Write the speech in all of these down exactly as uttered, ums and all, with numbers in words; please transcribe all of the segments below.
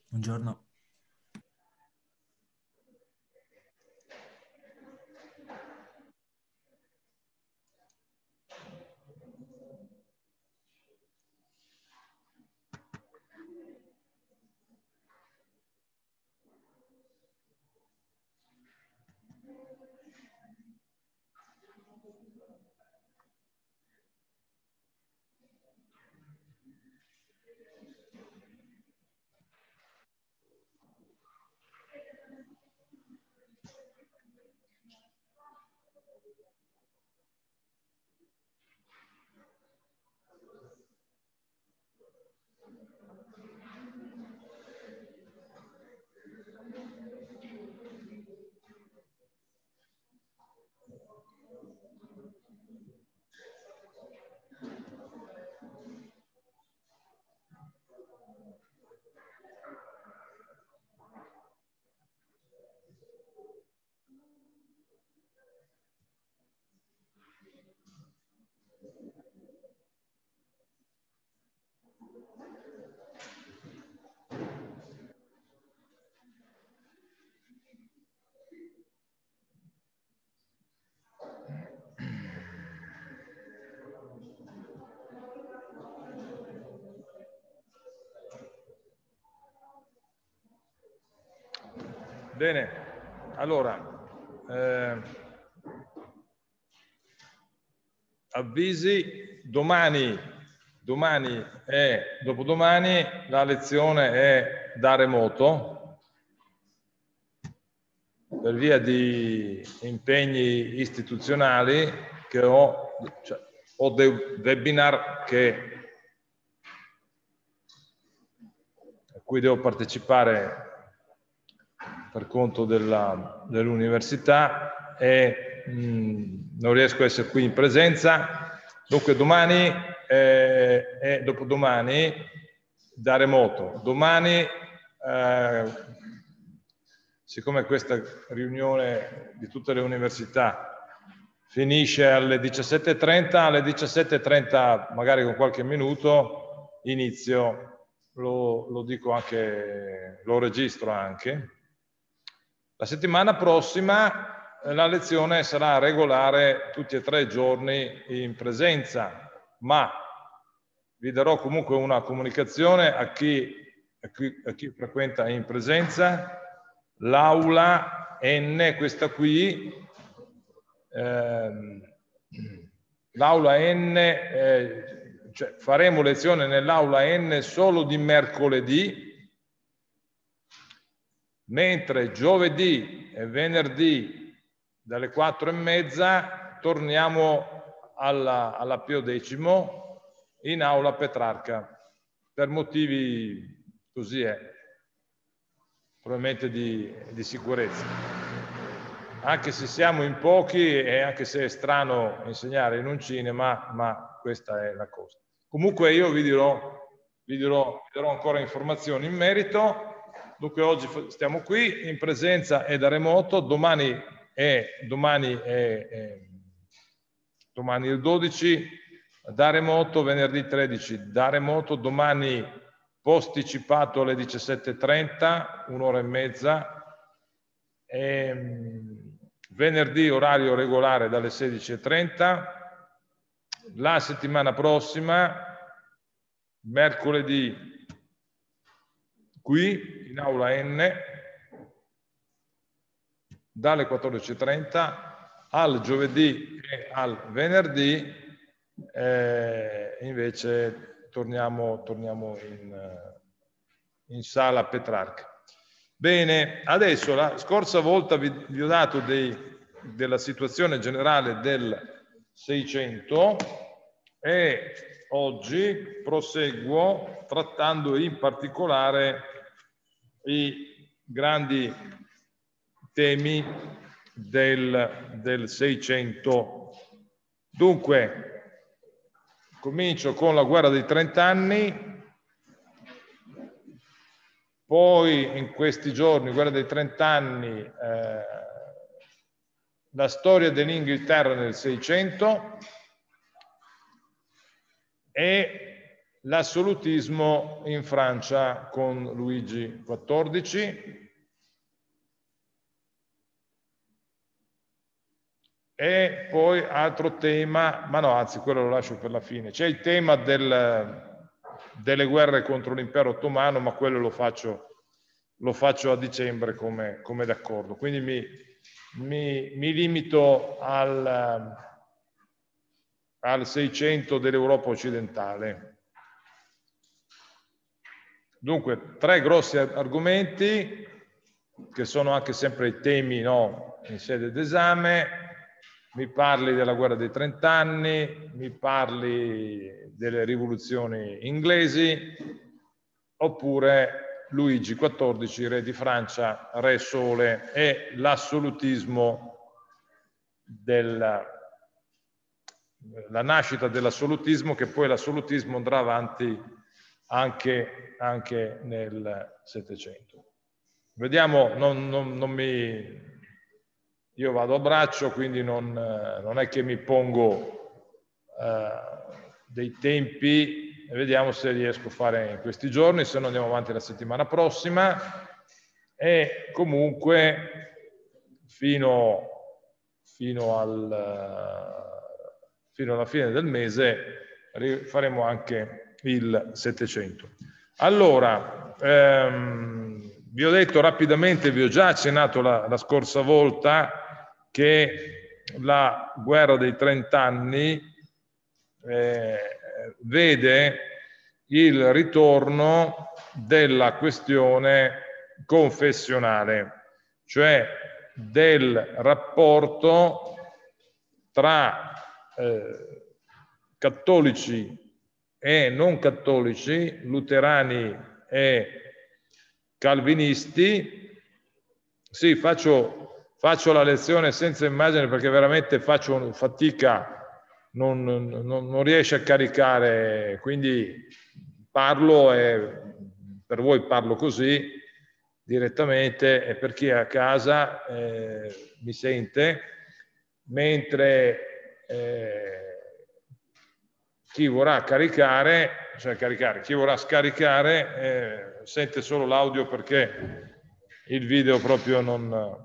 Buongiorno. Bene, allora, eh, avvisi, domani, domani e dopodomani la lezione è da remoto per via di impegni istituzionali che ho, cioè, ho dei webinar che, a cui devo partecipare per conto dell'università e mh, non riesco a essere qui in presenza, dunque domani eh, e dopodomani da remoto. Domani, eh, siccome questa riunione di tutte le università finisce alle diciassette e trenta, alle diciassette e trenta magari con qualche minuto inizio, lo, lo dico anche, lo registro anche. La settimana prossima la lezione sarà regolare tutti e tre i giorni in presenza, ma vi darò comunque una comunicazione a chi, a chi, a chi frequenta in presenza. L'aula N, questa qui, ehm, l'aula N, eh, cioè faremo lezione nell'aula N solo di mercoledì, mentre giovedì e venerdì dalle quattro e mezza torniamo alla, alla Pio Decimo in aula Petrarca, per motivi così è, probabilmente di, di sicurezza. Anche se siamo in pochi e anche se è strano insegnare in un cinema, ma questa è la cosa. Comunque io vi dirò, vi dirò, vi darò ancora informazioni in merito. Dunque oggi stiamo qui in presenza e da remoto, domani è, domani è, è domani il dodici da remoto, venerdì tredici da remoto, domani posticipato alle diciassette e trenta, un'ora e mezza, e venerdì orario regolare dalle sedici e trenta, la settimana prossima, mercoledì qui in aula N, dalle quattordici e trenta, al giovedì e al venerdì eh, invece torniamo, torniamo in, in sala Petrarca. Bene, adesso la scorsa volta vi, vi ho dato dei, della situazione generale del Seicento e oggi proseguo trattando in particolare i grandi temi del, del Seicento. Dunque, comincio con la guerra dei trent'anni, poi in questi giorni, guerra dei trent'anni, eh, la storia dell'Inghilterra nel Seicento e l'assolutismo in Francia con Luigi quattordici. E poi altro tema, ma no, anzi quello lo lascio per la fine, c'è il tema del, delle guerre contro l'impero ottomano, ma quello lo faccio, lo faccio a dicembre come, come d'accordo. Quindi mi, mi, mi limito al, al seicento dell'Europa occidentale. Dunque, tre grossi argomenti che sono anche sempre i temi, no, in sede d'esame. Mi parli della guerra dei trent'anni, mi parli delle rivoluzioni inglesi, oppure Luigi quattordici, re di Francia, re sole, e l'assolutismo, della, la nascita dell'assolutismo, che poi l'assolutismo andrà avanti anche, anche nel Settecento. Vediamo, non, non, non mi... Io vado a braccio, quindi non, non è che mi pongo eh, dei tempi, e vediamo se riesco a fare in questi giorni, se no andiamo avanti la settimana prossima, e comunque fino, fino, al, fino alla fine del mese faremo anche il Settecento. Allora, ehm, vi ho detto rapidamente, vi ho già accennato la, la scorsa volta, che la guerra dei trent'anni eh, vede il ritorno della questione confessionale, cioè del rapporto tra eh, cattolici e non cattolici, luterani e calvinisti. Sì, faccio... Faccio la lezione senza immagine perché veramente faccio fatica, non, non, non riesce a caricare, quindi parlo e per voi parlo così direttamente, e per chi è a casa eh, mi sente, mentre eh, chi vorrà caricare, cioè caricare, chi vorrà scaricare eh, sente solo l'audio, perché il video proprio non...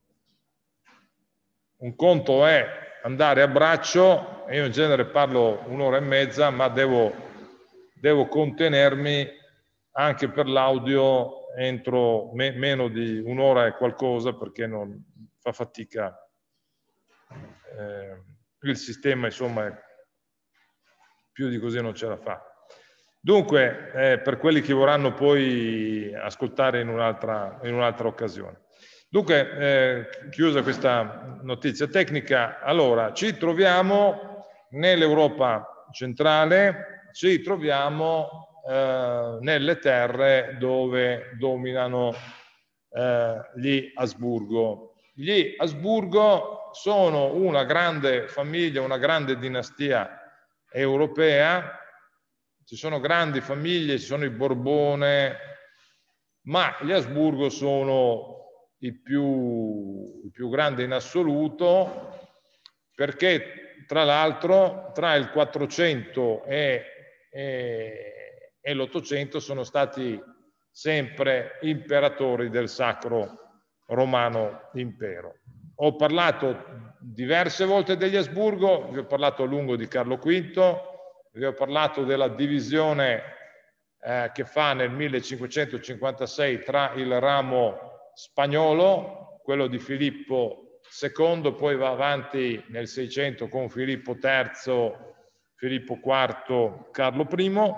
Un conto è andare a braccio, e io in genere parlo un'ora e mezza, ma devo, devo contenermi anche per l'audio entro me, meno di un'ora e qualcosa, perché non fa fatica. Eh, il sistema, insomma, più di così non ce la fa. Dunque, eh, per quelli che vorranno poi ascoltare in un'altra in un'altra occasione. Dunque, eh, chiusa questa notizia tecnica, allora ci troviamo nell'Europa centrale, ci troviamo eh, nelle terre dove dominano eh, gli Asburgo. Gli Asburgo sono una grande famiglia, una grande dinastia europea. Ci sono grandi famiglie, ci sono i Borbone, ma gli Asburgo sono i più, i più grandi in assoluto, perché tra l'altro tra il quattrocento e, e, e l'ottocento sono stati sempre imperatori del Sacro Romano Impero. Ho parlato diverse volte degli Asburgo, vi ho parlato a lungo di Carlo quinto, vi ho parlato della divisione eh, che fa nel millecinquecentocinquantasei tra il ramo spagnolo, quello di Filippo secondo, poi va avanti nel seicento con Filippo terzo, Filippo quarto, Carlo primo,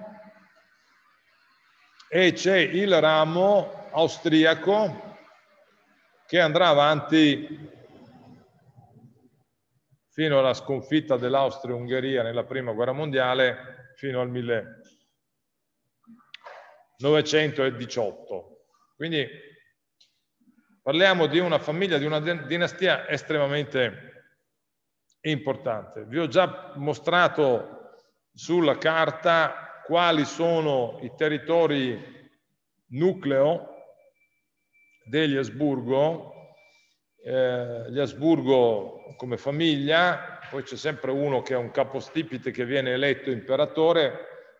e c'è il ramo austriaco che andrà avanti fino alla sconfitta dell'Austria-Ungheria nella prima guerra mondiale, fino al millenovecentodiciotto. Quindi parliamo di una famiglia, di una dinastia estremamente importante. Vi ho già mostrato sulla carta quali sono i territori nucleo degli Asburgo. Eh, gli Asburgo come famiglia, poi c'è sempre uno che è un capostipite che viene eletto imperatore,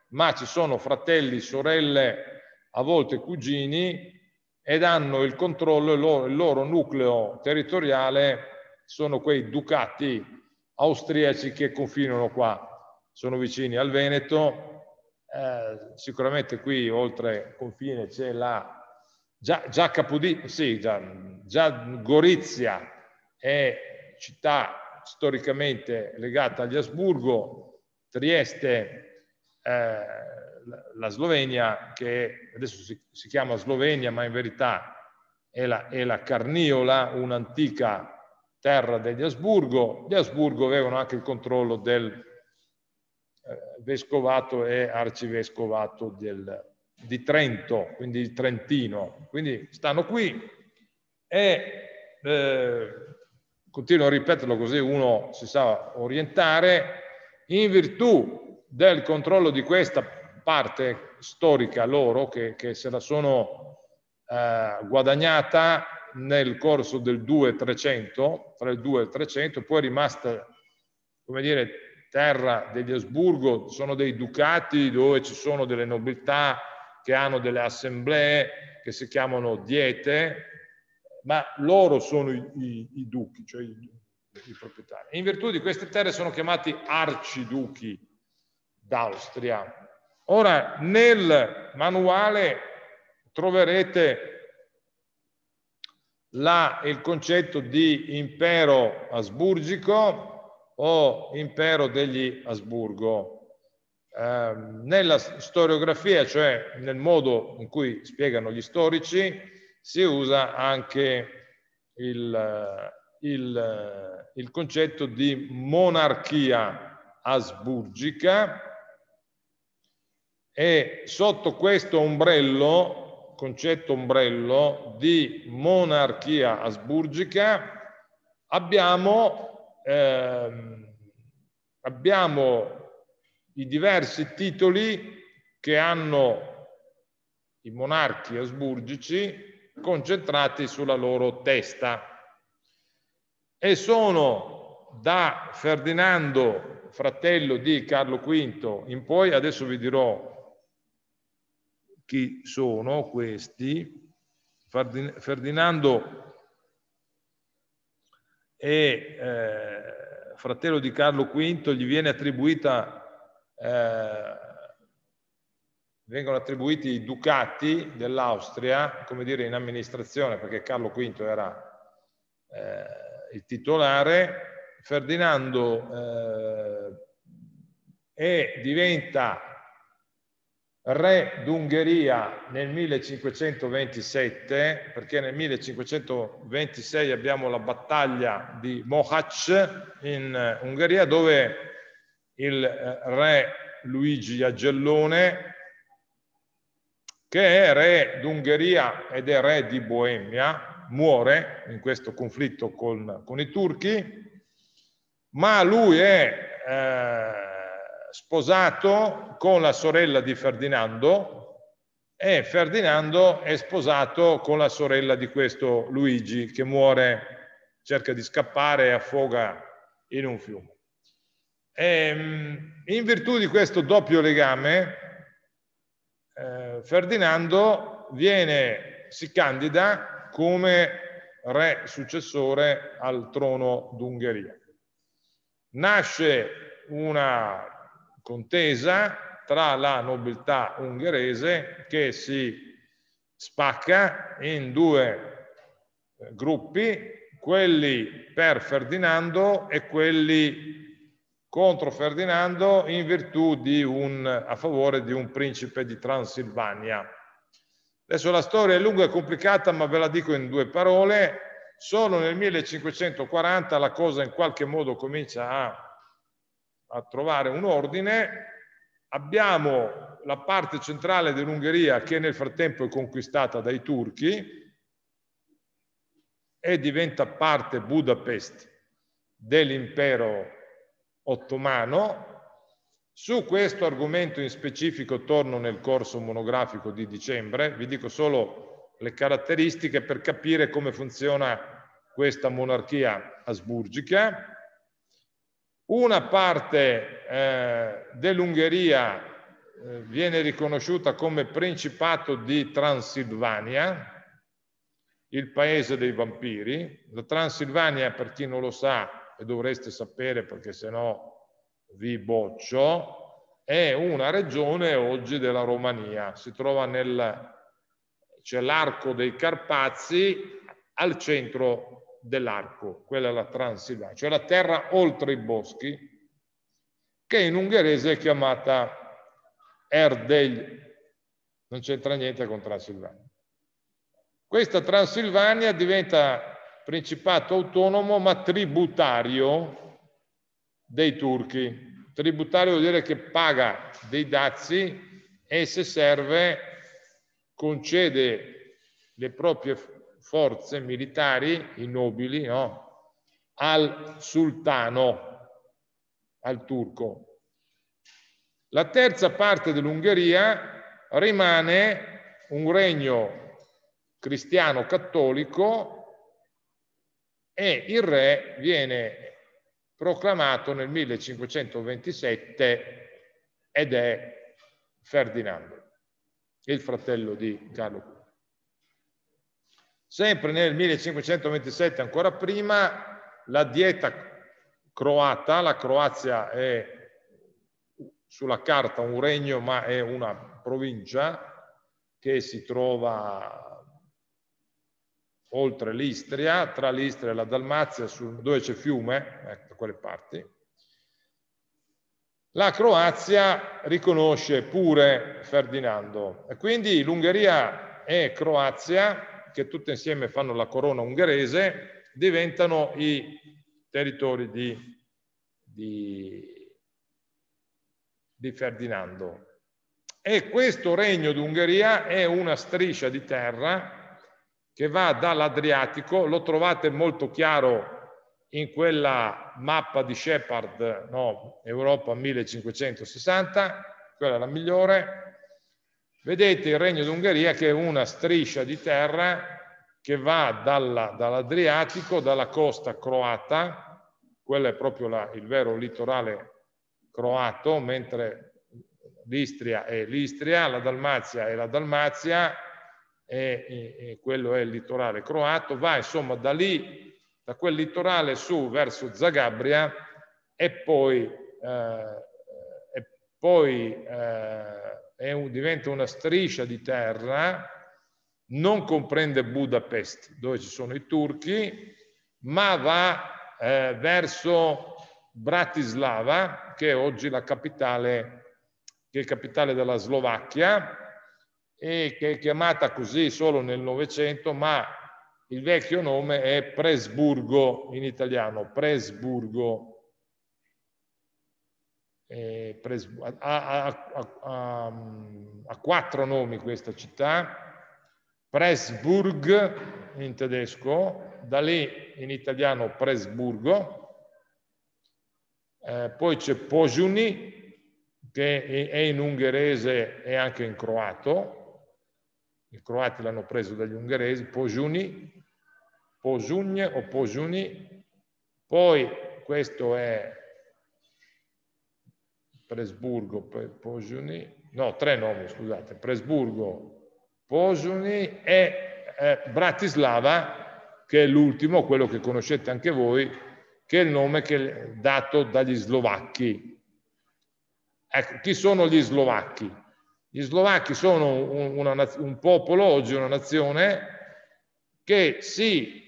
ma ci sono fratelli, sorelle, a volte cugini, ed hanno il controllo, il loro, il loro nucleo territoriale sono quei ducati austriaci che confinano qua, sono vicini al Veneto, eh, sicuramente qui oltre confine c'è la già, già Capodistria, sì, già, già Gorizia è città storicamente legata agli Asburgo, Trieste, eh, la Slovenia, che adesso si, si chiama Slovenia, ma in verità è la, è la Carniola, un'antica terra degli Asburgo. Gli Asburgo avevano anche il controllo del eh, vescovato e arcivescovato del, di Trento, quindi il Trentino. Quindi stanno qui e eh, continuo a ripeterlo così uno si sa orientare, in virtù del controllo di questa parte storica loro, che, che se la sono eh, guadagnata nel corso del due trecento, tra il due e il trecento, poi è rimasta, come dire, terra degli Asburgo, sono dei ducati dove ci sono delle nobiltà che hanno delle assemblee che si chiamano diete, ma loro sono i, i, i duchi, cioè i, i proprietari. In virtù di queste terre sono chiamati arciduchi d'Austria. Ora, nel manuale troverete la, il concetto di impero asburgico o impero degli Asburgo. Eh, nella storiografia, cioè nel modo in cui spiegano gli storici, si usa anche il, il, il concetto di monarchia asburgica, e sotto questo ombrello, concetto ombrello di monarchia asburgica, abbiamo, ehm, abbiamo i diversi titoli che hanno i monarchi asburgici concentrati sulla loro testa, e sono da Ferdinando, fratello di Carlo quinto, in poi. Adesso vi dirò chi sono questi. Ferdinando è eh, fratello di Carlo quinto, gli viene attribuita, eh, vengono attribuiti i ducati dell'Austria, come dire, in amministrazione, perché Carlo quinto era eh, il titolare. Ferdinando eh, e diventa re d'Ungheria nel millecinquecentoventisette, perché nel millecinquecentoventisei abbiamo la battaglia di Mohacs in Ungheria, dove il re Luigi Agellone, che è re d'Ungheria ed è re di Boemia, muore in questo conflitto con, con i turchi, ma lui è eh, sposato con la sorella di Ferdinando, e Ferdinando è sposato con la sorella di questo Luigi, che muore, cerca di scappare e affoga in un fiume. E, in virtù di questo doppio legame, eh, Ferdinando viene, si candida come re successore al trono d'Ungheria. Nasce una contesa tra la nobiltà ungherese che si spacca in due gruppi, quelli per Ferdinando e quelli contro Ferdinando, in virtù di un, a favore di un principe di Transilvania. Adesso la storia è lunga e complicata, ma ve la dico in due parole. Solo nel millecinquecentoquaranta la cosa in qualche modo comincia a, a trovare un ordine. Abbiamo la parte centrale dell'Ungheria che nel frattempo è conquistata dai turchi e diventa parte Budapest dell'impero ottomano. Su questo argomento in specifico torno nel corso monografico di dicembre, vi dico solo le caratteristiche per capire come funziona questa monarchia asburgica. Una parte eh, dell'Ungheria eh, viene riconosciuta come Principato di Transilvania, il paese dei vampiri. La Transilvania, per chi non lo sa, e dovreste sapere perché sennò vi boccio, è una regione oggi della Romania. Si trova nel... c'è l'arco dei Carpazi al centro dell'arco, quella è la Transilvania, cioè la terra oltre i boschi, che in ungherese è chiamata Erdély, non c'entra niente con Transilvania. Questa Transilvania diventa principato autonomo ma tributario dei turchi. Tributario vuol dire che paga dei dazi e se serve concede le proprie forze militari, i nobili, no? Al sultano, al turco. La terza parte dell'Ungheria rimane un regno cristiano cattolico e il re viene proclamato nel millecinquecentoventisette ed è Ferdinando, il fratello di Carlo. Sempre nel millecinquecentoventisette, ancora prima, la dieta croata, la Croazia è sulla carta un regno ma è una provincia che si trova oltre l'Istria, tra l'Istria e la Dalmazia, sul, dove c'è fiume, ecco, da quelle parti. La Croazia riconosce pure Ferdinando e quindi l'Ungheria e Croazia, che tutte insieme fanno la corona ungherese, diventano i territori di, di, di Ferdinando. E questo regno d'Ungheria è una striscia di terra che va dall'Adriatico, lo trovate molto chiaro in quella mappa di Shepard, no, Europa millecinquecentosessanta, quella è la migliore. Vedete il Regno d'Ungheria che è una striscia di terra che va dall'Adriatico, dalla costa croata, quello è proprio la, il vero litorale croato, mentre l'Istria è l'Istria, la Dalmazia è la Dalmazia, e, e, e quello è il litorale croato, va insomma da lì, da quel litorale su verso Zagabria e poi, eh, e poi eh, è un, diventa una striscia di terra, non comprende Budapest dove ci sono i turchi, ma va eh, verso Bratislava, che è oggi la capitale, che è capitale della Slovacchia, e che è chiamata così solo nel Novecento, ma il vecchio nome è Presburgo in italiano, Presburgo. Eh, Pres ha, ha, ha, ha, ha quattro nomi questa città, Presburg in tedesco, da lì in italiano Presburgo, eh, poi c'è Pozsony, che è in ungherese e anche in croato. I croati l'hanno preso dagli ungheresi, Pozsony, Pozsony o Pozsony, poi questo è Presburgo, Pozsony, no, tre nomi, scusate, Presburgo, Pozsony e eh, Bratislava, che è l'ultimo, quello che conoscete anche voi, che è il nome che è dato dagli slovacchi. Ecco, chi sono gli slovacchi? Gli slovacchi sono un, una, un popolo, oggi una nazione, che sì,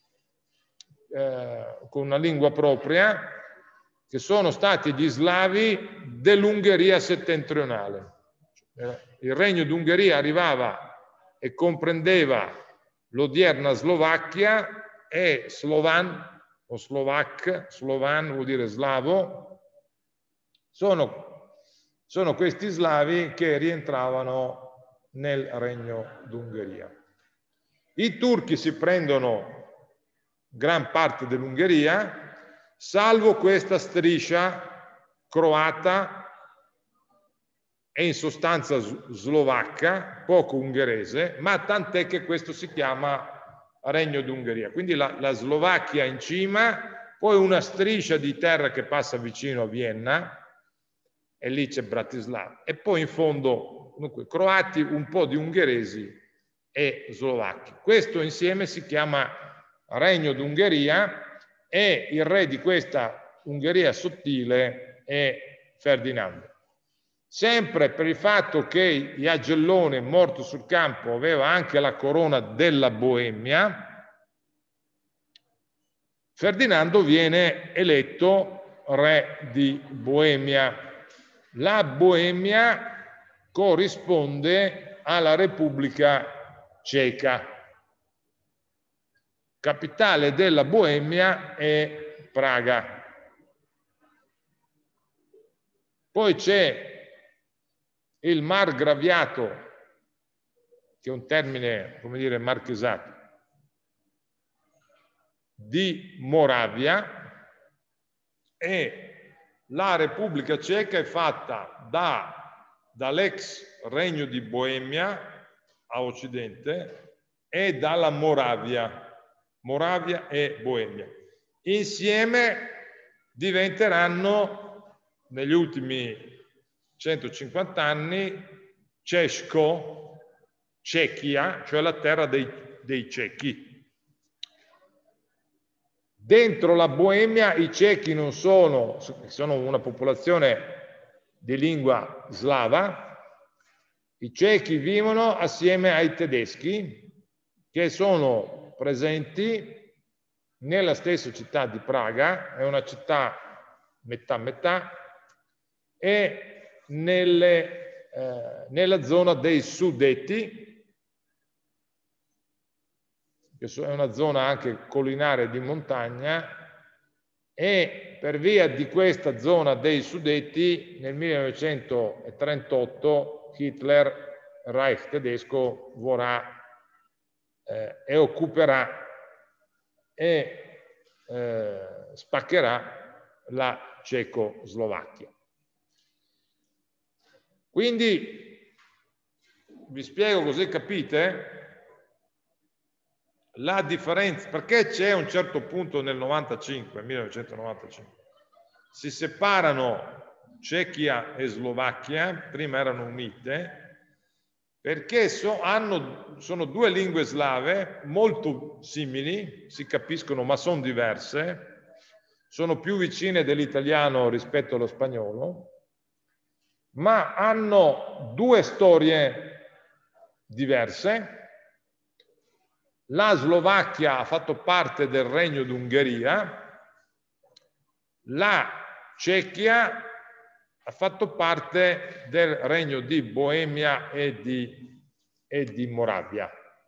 eh, con una lingua propria, che sono stati gli slavi dell'Ungheria settentrionale. Il regno d'Ungheria arrivava e comprendeva l'odierna Slovacchia e Slovan o Slovac, Slovan vuol dire slavo, sono Sono questi slavi che rientravano nel Regno d'Ungheria. I turchi si prendono gran parte dell'Ungheria, salvo questa striscia croata e in sostanza slovacca, poco ungherese, ma tant'è che questo si chiama Regno d'Ungheria. Quindi la, la Slovacchia in cima, poi una striscia di terra che passa vicino a Vienna, e lì c'è Bratislava. E poi in fondo, dunque, croati, un po' di ungheresi e slovacchi. Questo insieme si chiama Regno d'Ungheria e il re di questa Ungheria sottile è Ferdinando. Sempre per il fatto che Jagellone, morto sul campo, aveva anche la corona della Boemia, Ferdinando viene eletto re di Boemia. La Boemia corrisponde alla Repubblica Ceca. Capitale della Boemia è Praga. Poi c'è il margraviato, che è un termine, come dire, marchesato, di Moravia, e la Repubblica Ceca è fatta da, dall'ex Regno di Boemia a occidente e dalla Moravia, Moravia e Boemia. Insieme diventeranno, negli ultimi centocinquanta anni, Cesco, Cechia, cioè la terra dei, dei cechi. Dentro la Boemia i cechi non sono, sono una popolazione di lingua slava, i cechi vivono assieme ai tedeschi che sono presenti nella stessa città di Praga, è una città metà metà, e nelle, eh, nella zona dei Sudeti, che è una zona anche collinare di montagna, e per via di questa zona dei Sudeti nel millenovecentotrentotto Hitler, Reich tedesco, vorrà eh, e occuperà e eh, spaccherà la Cecoslovacchia. Quindi vi spiego così capite la differenza, perché c'è un certo punto nel novantacinque, millenovecentonovantacinque, si separano Cechia e Slovacchia, prima erano unite, perché so, hanno, sono due lingue slave molto simili, si capiscono ma sono diverse, sono più vicine dell'italiano rispetto allo spagnolo, ma hanno due storie diverse. La Slovacchia ha fatto parte del Regno d'Ungheria, la Cechia ha fatto parte del Regno di Boemia e di, e di Moravia.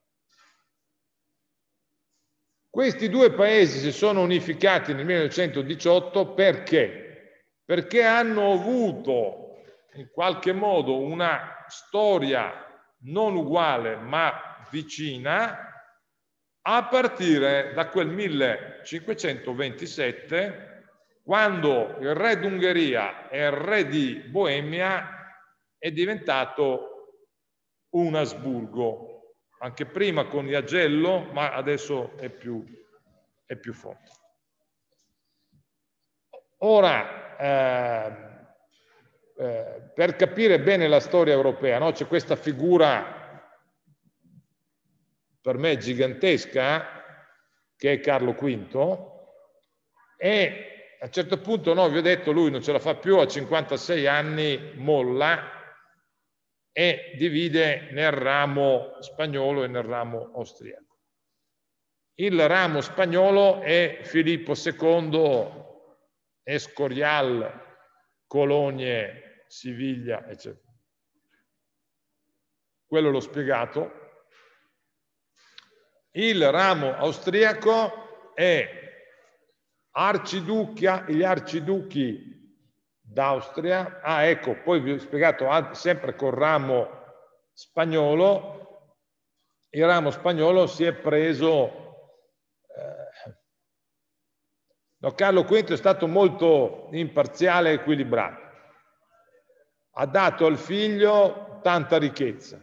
Questi due paesi si sono unificati nel millenovecentodiciotto perché? Perché hanno avuto in qualche modo una storia non uguale ma vicina, a partire da quel millecinquecentoventisette, quando il re d'Ungheria e il re di Boemia è diventato un Asburgo, anche prima con Jagello, ma adesso è più, è più forte. Ora, eh, eh, per capire bene la storia europea, no? C'è questa figura per me gigantesca, che è Carlo quinto, e a un certo punto, no, vi ho detto, lui non ce la fa più, a cinquantasei anni molla e divide nel ramo spagnolo e nel ramo austriaco. Il ramo spagnolo è Filippo secondo, Escorial, Colonie, Siviglia, eccetera. Quello l'ho spiegato. Il ramo austriaco è arciduchia, gli arciduchi d'Austria. Ah, ecco, poi vi ho spiegato sempre col ramo spagnolo. Il ramo spagnolo si è preso. Eh, no, Carlo quinto è stato molto imparziale e equilibrato. Ha dato al figlio tanta ricchezza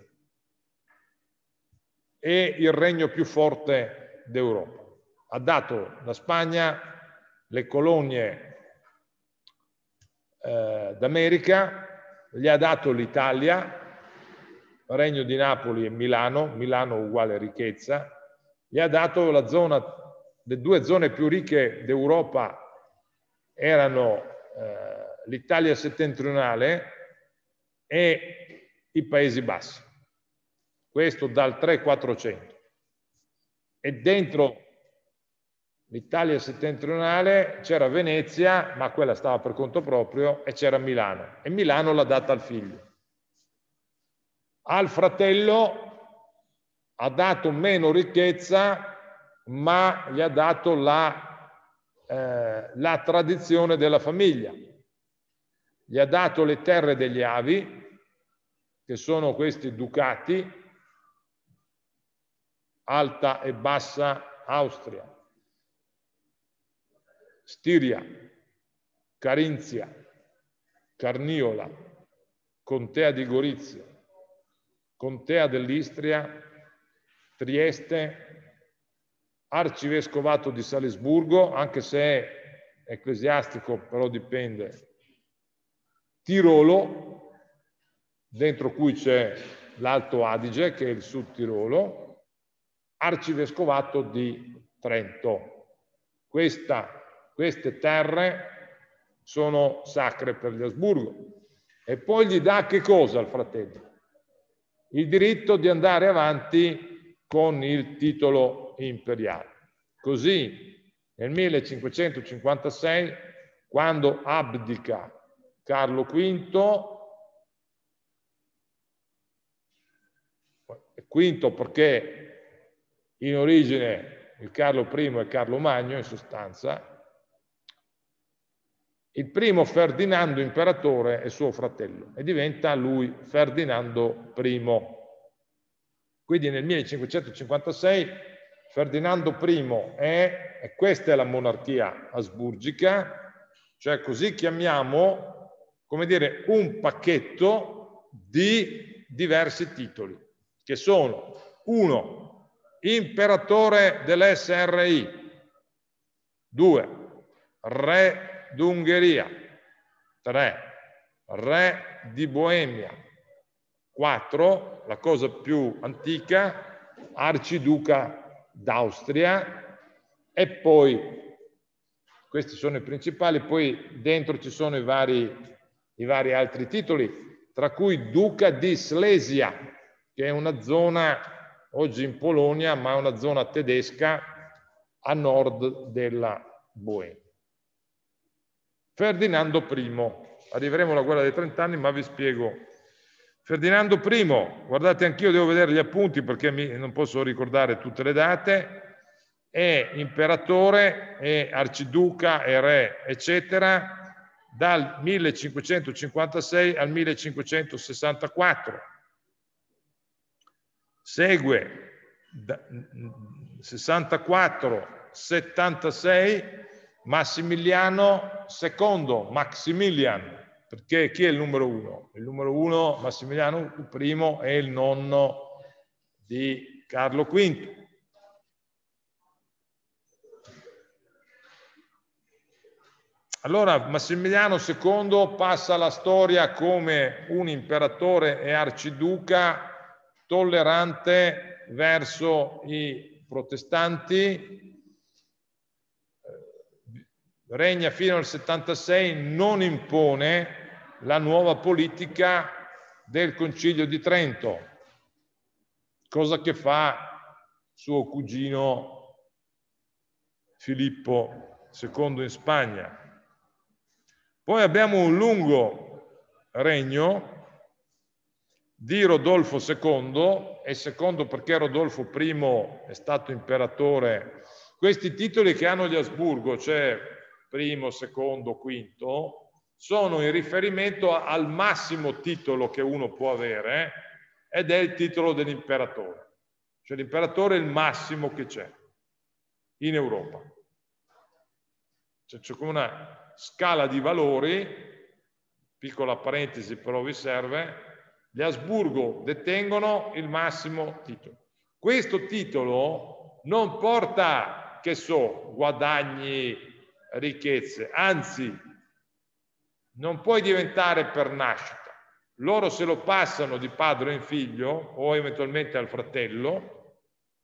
e il regno più forte d'Europa. Ha dato la Spagna, le colonie eh, d'America, gli ha dato l'Italia, Regno di Napoli e Milano, Milano uguale ricchezza, gli ha dato la zona, le due zone più ricche d'Europa erano eh, l'Italia settentrionale e i Paesi Bassi. Questo dal tre quattrocento. E dentro l'Italia settentrionale c'era Venezia, ma quella stava per conto proprio, e c'era Milano. E Milano l'ha data al figlio. Al fratello ha dato meno ricchezza, ma gli ha dato la, eh, la tradizione della famiglia. Gli ha dato le terre degli avi, che sono questi ducati, Alta e Bassa Austria, Stiria, Carinzia, Carniola, Contea di Gorizia, Contea dell'Istria, Trieste, Arcivescovato di Salisburgo, anche se è ecclesiastico, però dipende, Tirolo, dentro cui c'è l'Alto Adige, che è il Sud Tirolo, Arcivescovato di Trento. Questa, queste terre sono sacre per gli Asburgo. E poi gli dà che cosa al fratello? Il diritto di andare avanti con il titolo imperiale. Così nel millecinquecentocinquantasei, quando abdica Carlo quinto, quinto perché in origine il Carlo primo è Carlo Magno in sostanza, il primo Ferdinando imperatore è suo fratello e diventa lui Ferdinando primo. Quindi nel millecinquecentocinquantasei Ferdinando primo è, e questa è la monarchia asburgica, cioè così chiamiamo, come dire, un pacchetto di diversi titoli, che sono uno, imperatore dell'S R I, due, re d'Ungheria, tre, re di Boemia, quattro, la cosa più antica, arciduca d'Austria, e poi, questi sono i principali, poi dentro ci sono i vari, i vari altri titoli, tra cui duca di Slesia, che è una zona oggi in Polonia, ma è una zona tedesca a nord della Boemia. Ferdinando primo, arriveremo alla guerra dei trent'anni, ma vi spiego. Ferdinando primo, guardate, anch'io devo vedere gli appunti perché mi, non posso ricordare tutte le date, è imperatore, è arciduca, è re, eccetera, dal millecinquecentocinquantasei al millecinquecentosessantaquattro. Segue sessantaquattro settantasei Massimiliano secondo, Maximilian, perché chi è il numero uno? Il numero uno, Massimiliano primo, è il nonno di Carlo quinto. Allora Massimiliano secondo passa alla storia come un imperatore e arciduca tollerante verso i protestanti, regna fino al settantasei, non impone la nuova politica del Concilio di Trento, cosa che fa suo cugino Filippo secondo in Spagna. Poi abbiamo un lungo regno di Rodolfo secondo, e secondo perché Rodolfo primo è stato imperatore. Questi titoli che hanno gli Asburgo, cioè primo, secondo, quinto, sono in riferimento al massimo titolo che uno può avere, ed è il titolo dell'imperatore. Cioè l'imperatore è il massimo che c'è in Europa. Cioè, c'è come una scala di valori, piccola parentesi però vi serve, gli Asburgo detengono il massimo titolo. Questo titolo non porta, che so, guadagni, ricchezze, anzi non puoi diventare per nascita. Loro se lo passano di padre in figlio o eventualmente al fratello,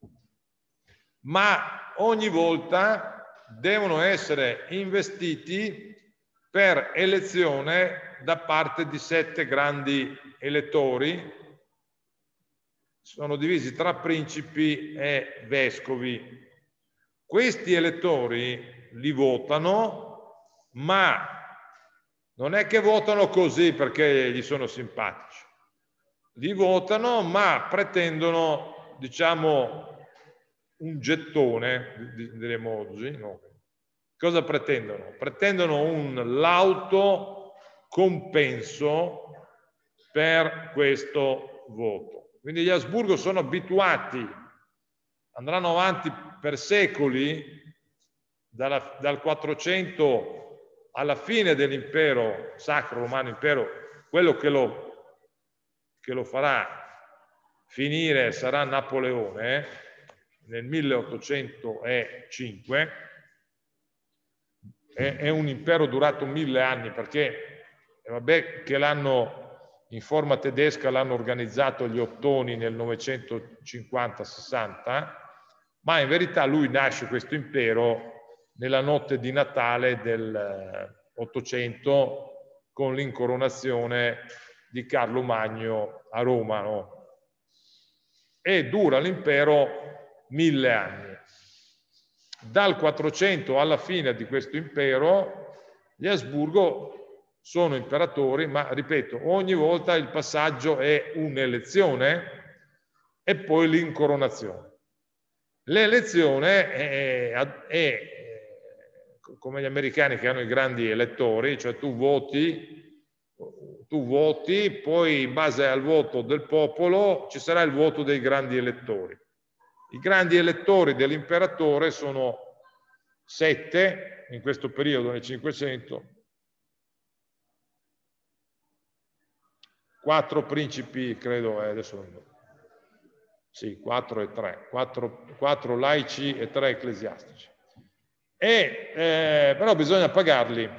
ma ogni volta devono essere investiti per elezione da parte di sette grandi elettori. Sono divisi tra principi e vescovi. Questi elettori li votano, ma non è che votano così perché gli sono simpatici. Li votano, ma pretendono, diciamo, un gettone, diremo oggi. No. Cosa pretendono? Pretendono un lauto compenso per questo voto. Quindi gli Asburgo sono abituati, andranno avanti per secoli, dalla, dal quattrocento alla fine dell'impero sacro romano impero, quello che lo, che lo farà finire sarà Napoleone nel milleottocentocinque. È, è un impero durato mille anni, perché eh, vabbè che l'hanno in forma tedesca l'hanno organizzato gli ottoni nel novecentocinquanta sessanta, ma in verità lui nasce questo impero nella notte di Natale del ottocento con l'incoronazione di Carlo Magno a Roma, no? E dura l'impero mille anni. Dal quattrocento alla fine di questo impero gli Asburgo sono imperatori, ma ripeto, ogni volta il passaggio è un'elezione e poi l'incoronazione. L'elezione è, è, è come gli americani che hanno i grandi elettori, cioè tu voti, tu voti, poi in base al voto del popolo ci sarà il voto dei grandi elettori. I grandi elettori dell'imperatore sono sette in questo periodo, nel cinquecento, quattro principi, credo, eh, adesso non... sì, quattro e tre, quattro, quattro laici e tre ecclesiastici. E, eh, però bisogna pagarli.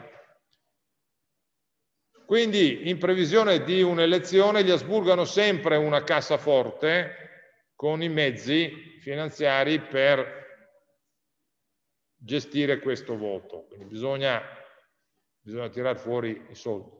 Quindi in previsione di un'elezione gli Asburgo hanno sempre una cassaforte con i mezzi finanziari per gestire questo voto. Quindi bisogna, bisogna tirare fuori i soldi.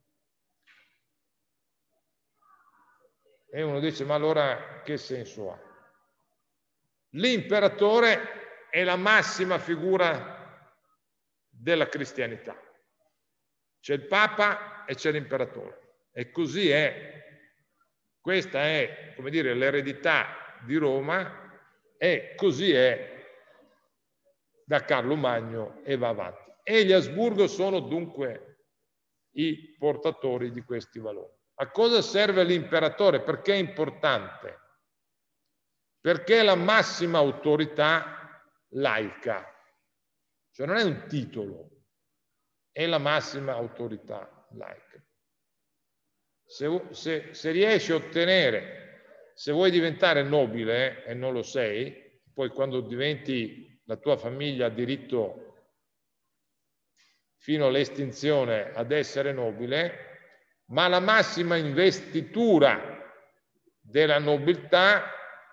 E uno dice, ma allora che senso ha? L'imperatore è la massima figura della cristianità. C'è il Papa e c'è l'imperatore. E così è. Questa è, come dire, l'eredità di Roma, e così è da Carlo Magno e va avanti. E gli Asburgo sono dunque i portatori di questi valori. A cosa serve l'imperatore? Perché è importante? Perché è la massima autorità laica, cioè non è un titolo, è la massima autorità laica. Se, se, se riesci a ottenere, se vuoi diventare nobile e non lo sei, poi quando diventi, la tua famiglia ha diritto fino all'estinzione ad essere nobile, ma la massima investitura della nobiltà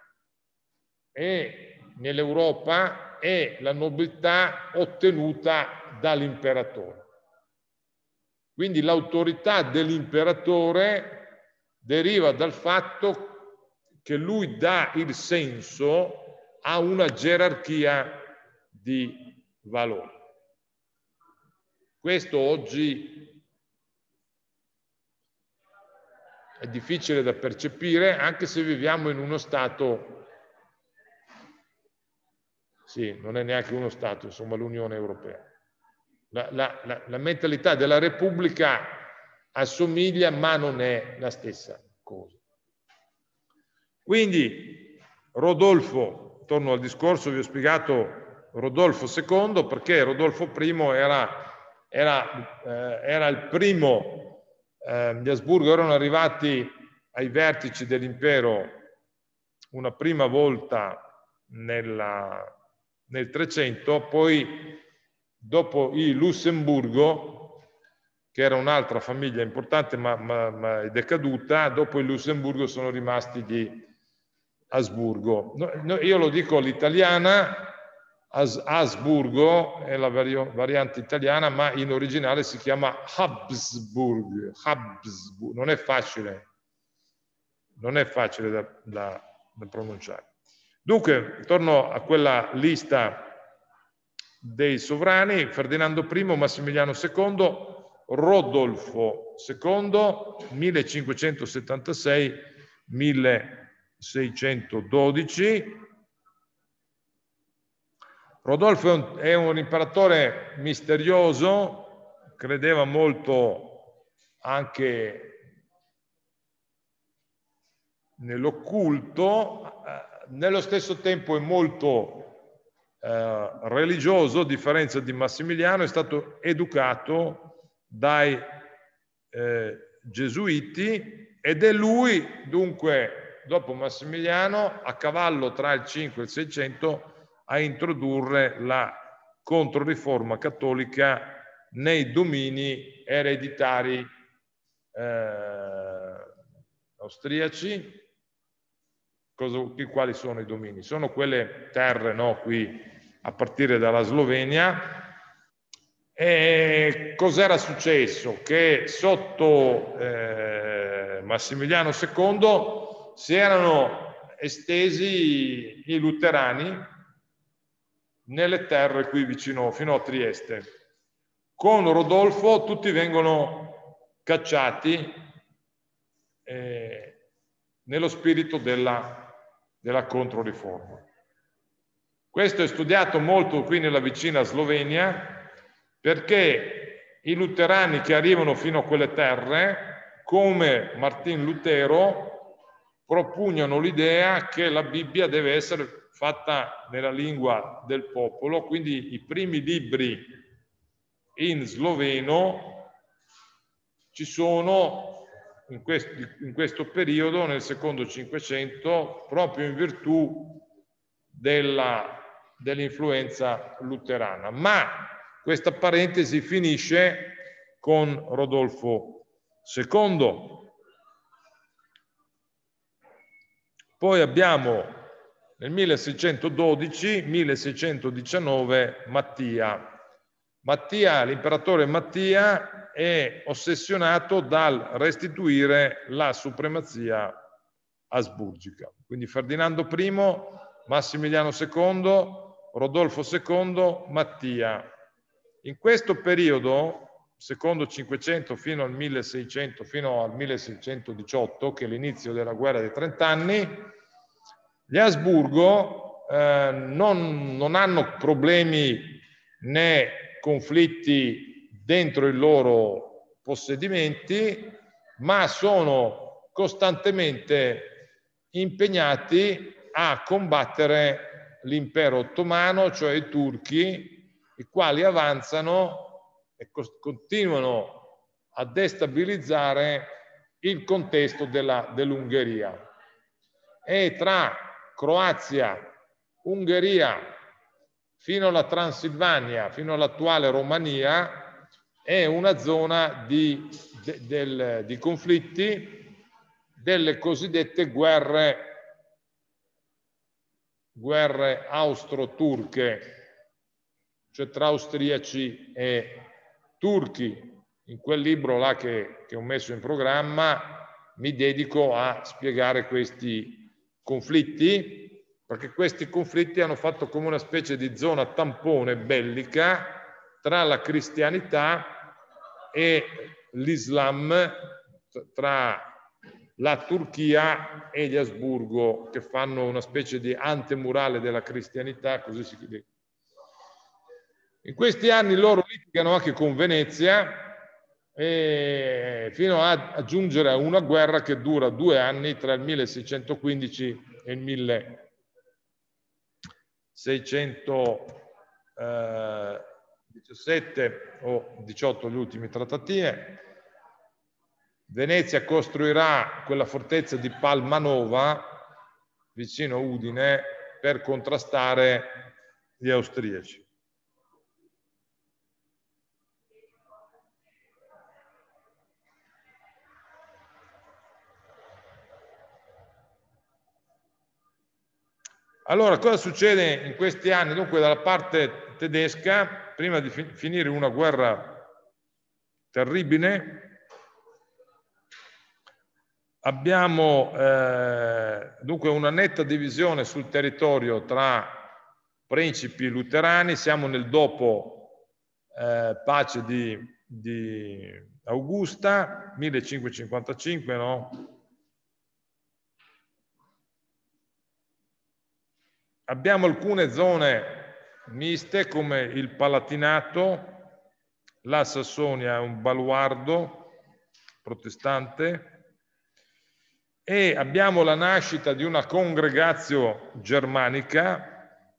è nell'Europa è la nobiltà ottenuta dall'imperatore. Quindi l'autorità dell'imperatore deriva dal fatto che lui dà il senso a una gerarchia di valori. Questo oggi è difficile da percepire, anche se viviamo in uno Stato, sì, non è neanche uno Stato, insomma l'Unione Europea. La, la, la, la mentalità della Repubblica assomiglia, ma non è la stessa cosa. Quindi Rodolfo, torno al discorso, vi ho spiegato Rodolfo secondo, perché Rodolfo primo era, era, eh, era il primo, eh, gli Asburgo erano arrivati ai vertici dell'impero una prima volta nella, nel trecento, poi dopo il Lussemburgo, che era un'altra famiglia importante ma, ma, ma è decaduta. Dopo il Lussemburgo sono rimasti gli Asburgo. No, no, io lo dico all'italiana, As, Asburgo è la vario, variante italiana, ma in originale si chiama Habsburg. Habsburg. Non è facile, non è facile da, da, da pronunciare. Dunque, torno a quella lista dei sovrani: Ferdinando primo, Massimiliano secondo, Rodolfo secondo, millecinquecentosettantasei milleseicentododici. Rodolfo è un, è un imperatore misterioso, credeva molto anche nell'occulto, eh, nello stesso tempo è molto eh, religioso, a differenza di Massimiliano. È stato educato dai eh, gesuiti ed è lui, dunque, dopo Massimiliano, a cavallo tra il cinque e il seicento, a introdurre la controriforma cattolica nei domini ereditari eh, austriaci. Cosa, quali sono i domini? Sono quelle terre, no, qui a partire dalla Slovenia. E cos'era successo? Che sotto eh, Massimiliano secondo si erano estesi i luterani nelle terre qui vicino, fino a Trieste. Con Rodolfo tutti vengono cacciati eh, nello spirito della, della controriforma. Questo è studiato molto qui nella vicina Slovenia, perché i luterani che arrivano fino a quelle terre, come Martin Lutero, propugnano l'idea che la Bibbia deve essere fatta nella lingua del popolo, quindi i primi libri in sloveno ci sono in questo, in questo periodo, nel secondo Cinquecento, proprio in virtù della, dell'influenza luterana. Ma questa parentesi finisce con Rodolfo secondo. Poi abbiamo nel milleseicentododici milleseicentodiciannove Mattia. Mattia, l'imperatore Mattia, è ossessionato dal restituire la supremazia asburgica. Quindi Ferdinando primo, Massimiliano secondo, Rodolfo secondo, Mattia. In questo periodo, secondo Cinquecento fino al milleseicento, fino al milleseicentodiciotto, che è l'inizio della guerra dei trent'anni, gli Asburgo eh, non, non hanno problemi né conflitti dentro i loro possedimenti, ma sono costantemente impegnati a combattere l'impero ottomano, cioè i turchi, i quali avanzano e continuano a destabilizzare il contesto della, dell'Ungheria. E tra Croazia, Ungheria, fino alla Transilvania, fino all'attuale Romania, è una zona di, de, del, di conflitti, delle cosiddette guerre, guerre austro-turche, cioè tra austriaci e turchi. In quel libro là che, che ho messo in programma mi dedico a spiegare questi conflitti, perché questi conflitti hanno fatto come una specie di zona tampone bellica tra la cristianità e l'Islam, tra la Turchia e gli Asburgo, che fanno una specie di antemurale della cristianità, così si chiede. In questi anni loro litigano anche con Venezia, e fino a giungere a una guerra che dura due anni tra il milleseicentoquindici e il milleseicentodiciassette o diciotto, le ultime trattative. Venezia costruirà quella fortezza di Palmanova vicino a Udine per contrastare gli austriaci. Allora, cosa succede in questi anni? Dunque, dalla parte tedesca, prima di fi- finire una guerra terribile, abbiamo eh, dunque una netta divisione sul territorio tra principi luterani, siamo nel dopo eh, pace di, di Augusta, millecinquecentocinquantacinque, no? Abbiamo alcune zone miste come il Palatinato, la Sassonia è un baluardo protestante e abbiamo la nascita di una congregatio germanica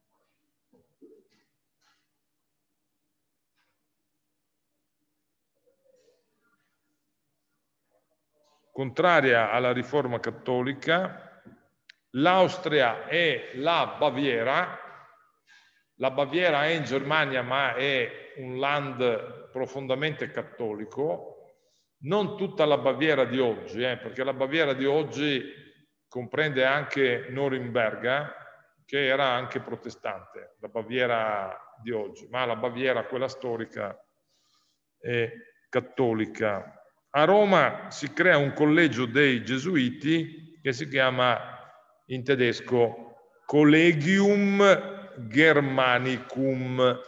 contraria alla riforma cattolica, l'Austria e la Baviera. La Baviera è in Germania ma è un land profondamente cattolico, non tutta la Baviera di oggi, eh, perché la Baviera di oggi comprende anche Norimberga, che era anche protestante, la Baviera di oggi, ma la Baviera, quella storica, è cattolica. A Roma si crea un collegio dei Gesuiti che si chiama in tedesco Collegium Germanicum.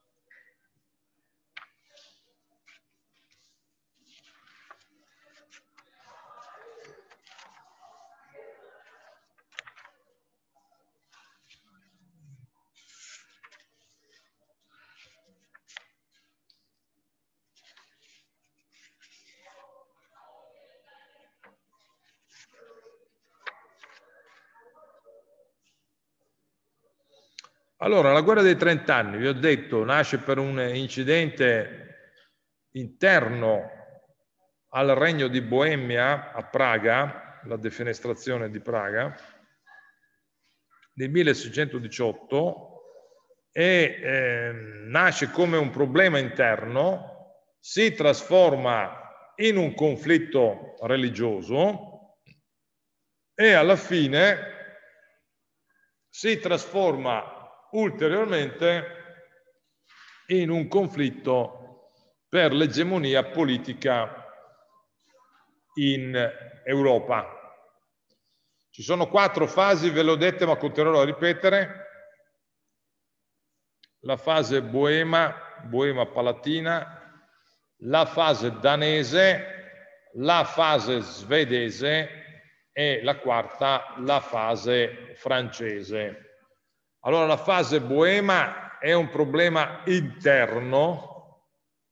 Allora, la guerra dei trent'anni, vi ho detto, nasce per un incidente interno al regno di Boemia a Praga, la defenestrazione di Praga, nel milleseicentodiciotto, e eh, nasce come un problema interno, si trasforma in un conflitto religioso e alla fine si trasforma ulteriormente in un conflitto per l'egemonia politica in Europa. Ci sono quattro fasi, ve l'ho dette ma continuerò a ripetere. La fase boema, boema palatina, la fase danese, la fase svedese e la quarta, la fase francese. Allora, la fase boema è un problema interno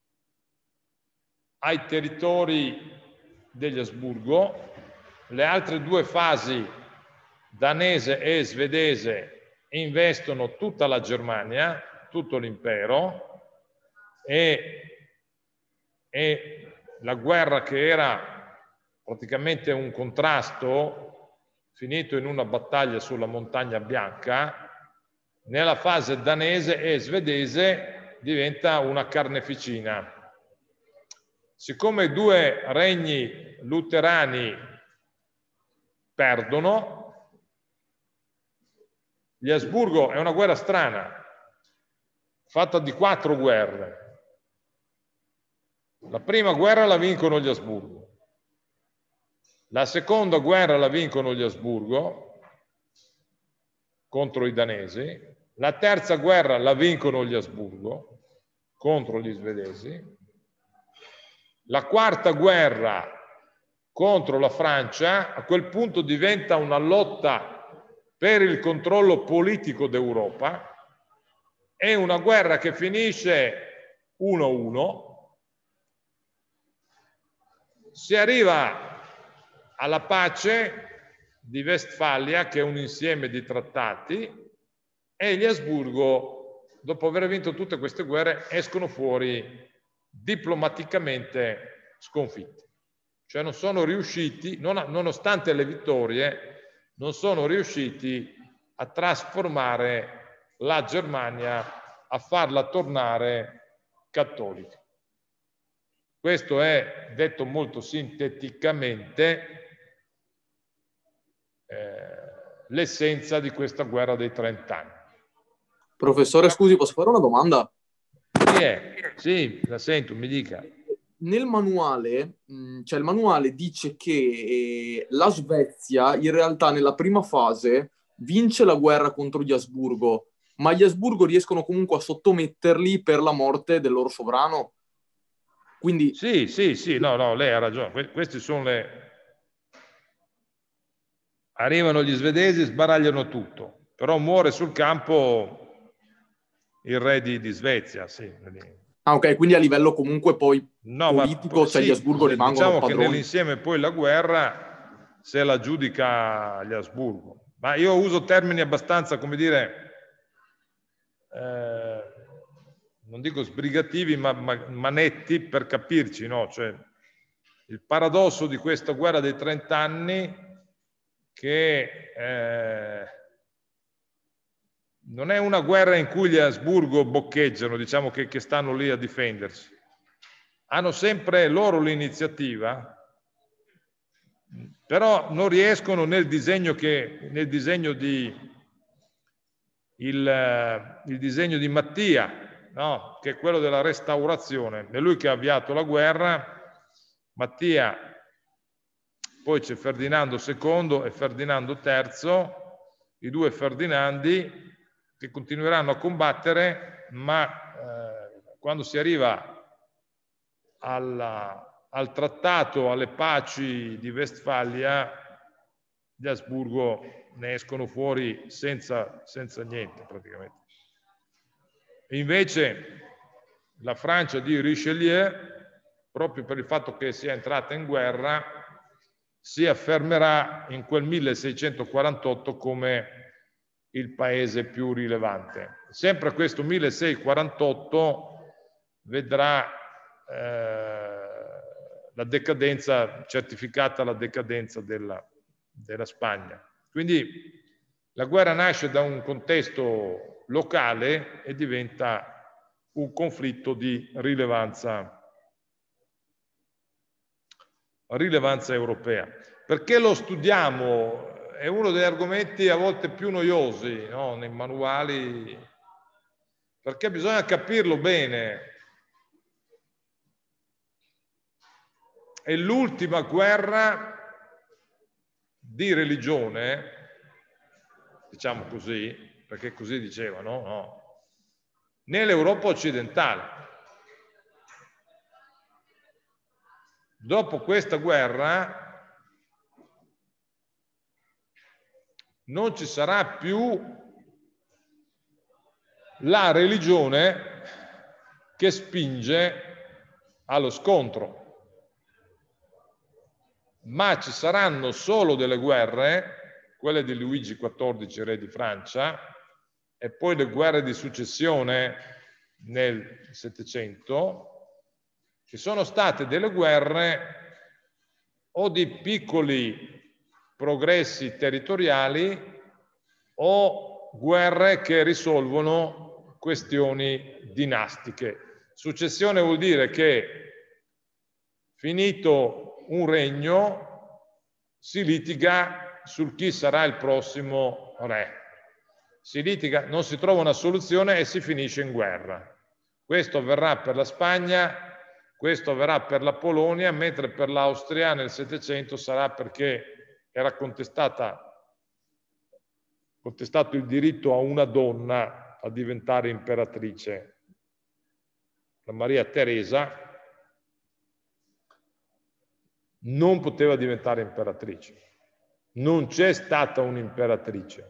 ai territori degli Asburgo. Le altre due fasi, danese e svedese, investono tutta la Germania, tutto l'impero, e, e la guerra, che era praticamente un contrasto finito in una battaglia sulla Montagna Bianca, nella fase danese e svedese diventa una carneficina. Siccome i due regni luterani perdono, gli Asburgo, è una guerra strana, fatta di quattro guerre. La prima guerra la vincono gli Asburgo, la seconda guerra la vincono gli Asburgo contro i danesi, la terza guerra la vincono gli Asburgo contro gli svedesi, la quarta guerra contro la Francia. A quel punto diventa una lotta per il controllo politico d'Europa, è una guerra che finisce uno a uno, si arriva alla pace di Westfalia, che è un insieme di trattati, e gli Asburgo, dopo aver vinto tutte queste guerre, escono fuori diplomaticamente sconfitti. Cioè non sono riusciti, non, nonostante le vittorie, non sono riusciti a trasformare la Germania, a farla tornare cattolica. Questo è, detto molto sinteticamente, eh, l'essenza di questa guerra dei trent'anni. Professore, scusi, posso fare una domanda? Chi è? Sì, la sento, mi dica. Nel manuale, mh, cioè il manuale dice che eh, la Svezia in realtà nella prima fase vince la guerra contro gli Asburgo, ma gli Asburgo riescono comunque a sottometterli per la morte del loro sovrano. Quindi Sì, sì, sì, no, no, lei ha ragione. Que- questi sono le... Arrivano gli svedesi, sbaragliano tutto, però muore sul campo il re di, di Svezia, sì. ah, ok, quindi a livello comunque poi No, ma politico, cioè gli sì, Asburgo rimangono diciamo che padroni. nell'insieme poi la guerra se la giudica gli Asburgo. Ma io uso termini abbastanza, come dire, eh, non dico sbrigativi, ma, ma, ma netti per capirci, no? Cioè, il paradosso di questa guerra dei trent'anni che eh, non è una guerra in cui gli Asburgo boccheggiano, diciamo che, che stanno lì a difendersi. Hanno sempre loro l'iniziativa, però non riescono nel disegno, che, nel disegno di il, il disegno di Mattia, no? Che è quello della restaurazione. È lui che ha avviato la guerra. Mattia, poi c'è Ferdinando secondo e Ferdinando terzo, i due Ferdinandi che continueranno a combattere, ma eh, quando si arriva alla, al trattato, alle paci di Westfalia, gli Asburgo ne escono fuori senza, senza niente praticamente. E invece la Francia di Richelieu, proprio per il fatto che sia entrata in guerra, si affermerà in quel milleseicentoquarantotto come il paese più rilevante. Sempre questo milleseicentoquarantotto vedrà eh, la decadenza, certificata la decadenza della, della Spagna. Quindi la guerra nasce da un contesto locale e diventa un conflitto di rilevanza, rilevanza europea. Perché lo studiamo? È uno degli argomenti a volte più noiosi, no? Nei manuali, perché bisogna capirlo bene. È l'ultima guerra di religione, diciamo così, perché così dicevano, no? Nell'Europa occidentale. Dopo questa guerra non ci sarà più la religione che spinge allo scontro, ma ci saranno solo delle guerre, quelle di Luigi quattordici, re di Francia, e poi le guerre di successione nel Settecento, che sono state delle guerre o di piccoli progressi territoriali o guerre che risolvono questioni dinastiche. Successione vuol dire che finito un regno si litiga sul chi sarà il prossimo re. Si litiga, non si trova una soluzione e si finisce in guerra. Questo avverrà per la Spagna, questo avverrà per la Polonia, mentre per l'Austria nel Settecento sarà perché era contestata, contestato il diritto a una donna a diventare imperatrice. La Maria Teresa non poteva diventare imperatrice. Non c'è stata un'imperatrice.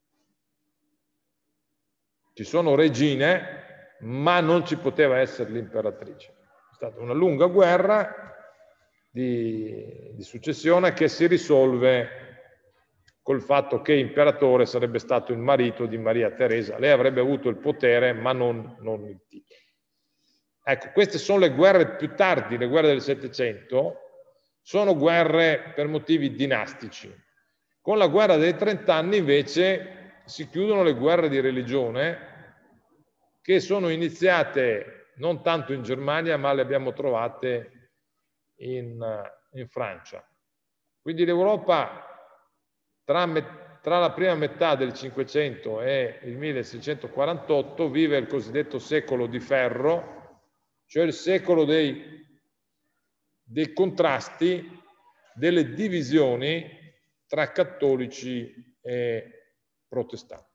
Ci sono regine, ma non ci poteva essere l'imperatrice. È stata una lunga guerra di, di successione che si risolve col fatto che imperatore sarebbe stato il marito di Maria Teresa. Lei avrebbe avuto il potere, ma non, non il titolo. Ecco, queste sono le guerre più tardi, le guerre del Settecento, sono guerre per motivi dinastici. Con la guerra dei trent'anni invece si chiudono le guerre di religione che sono iniziate non tanto in Germania, ma le abbiamo trovate in, in Francia. Quindi l'Europa tra tra la prima metà del Cinquecento e il milleseicentoquarantotto vive il cosiddetto secolo di ferro, cioè il secolo dei, dei contrasti, delle divisioni tra cattolici e protestanti.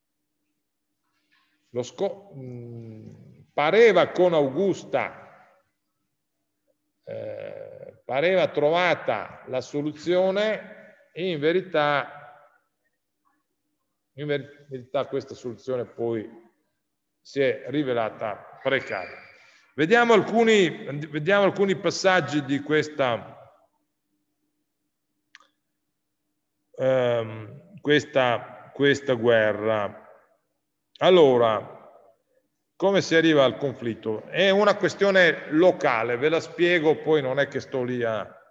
Lo sco- mh, pareva con Augusta, eh, pareva trovata la soluzione, e in verità, in verità questa soluzione poi si è rivelata precaria. Vediamo alcuni, vediamo alcuni passaggi di questa, ehm, questa, questa guerra. Allora, come si arriva al conflitto? È una questione locale, ve la spiego, poi non è che sto lì a, a,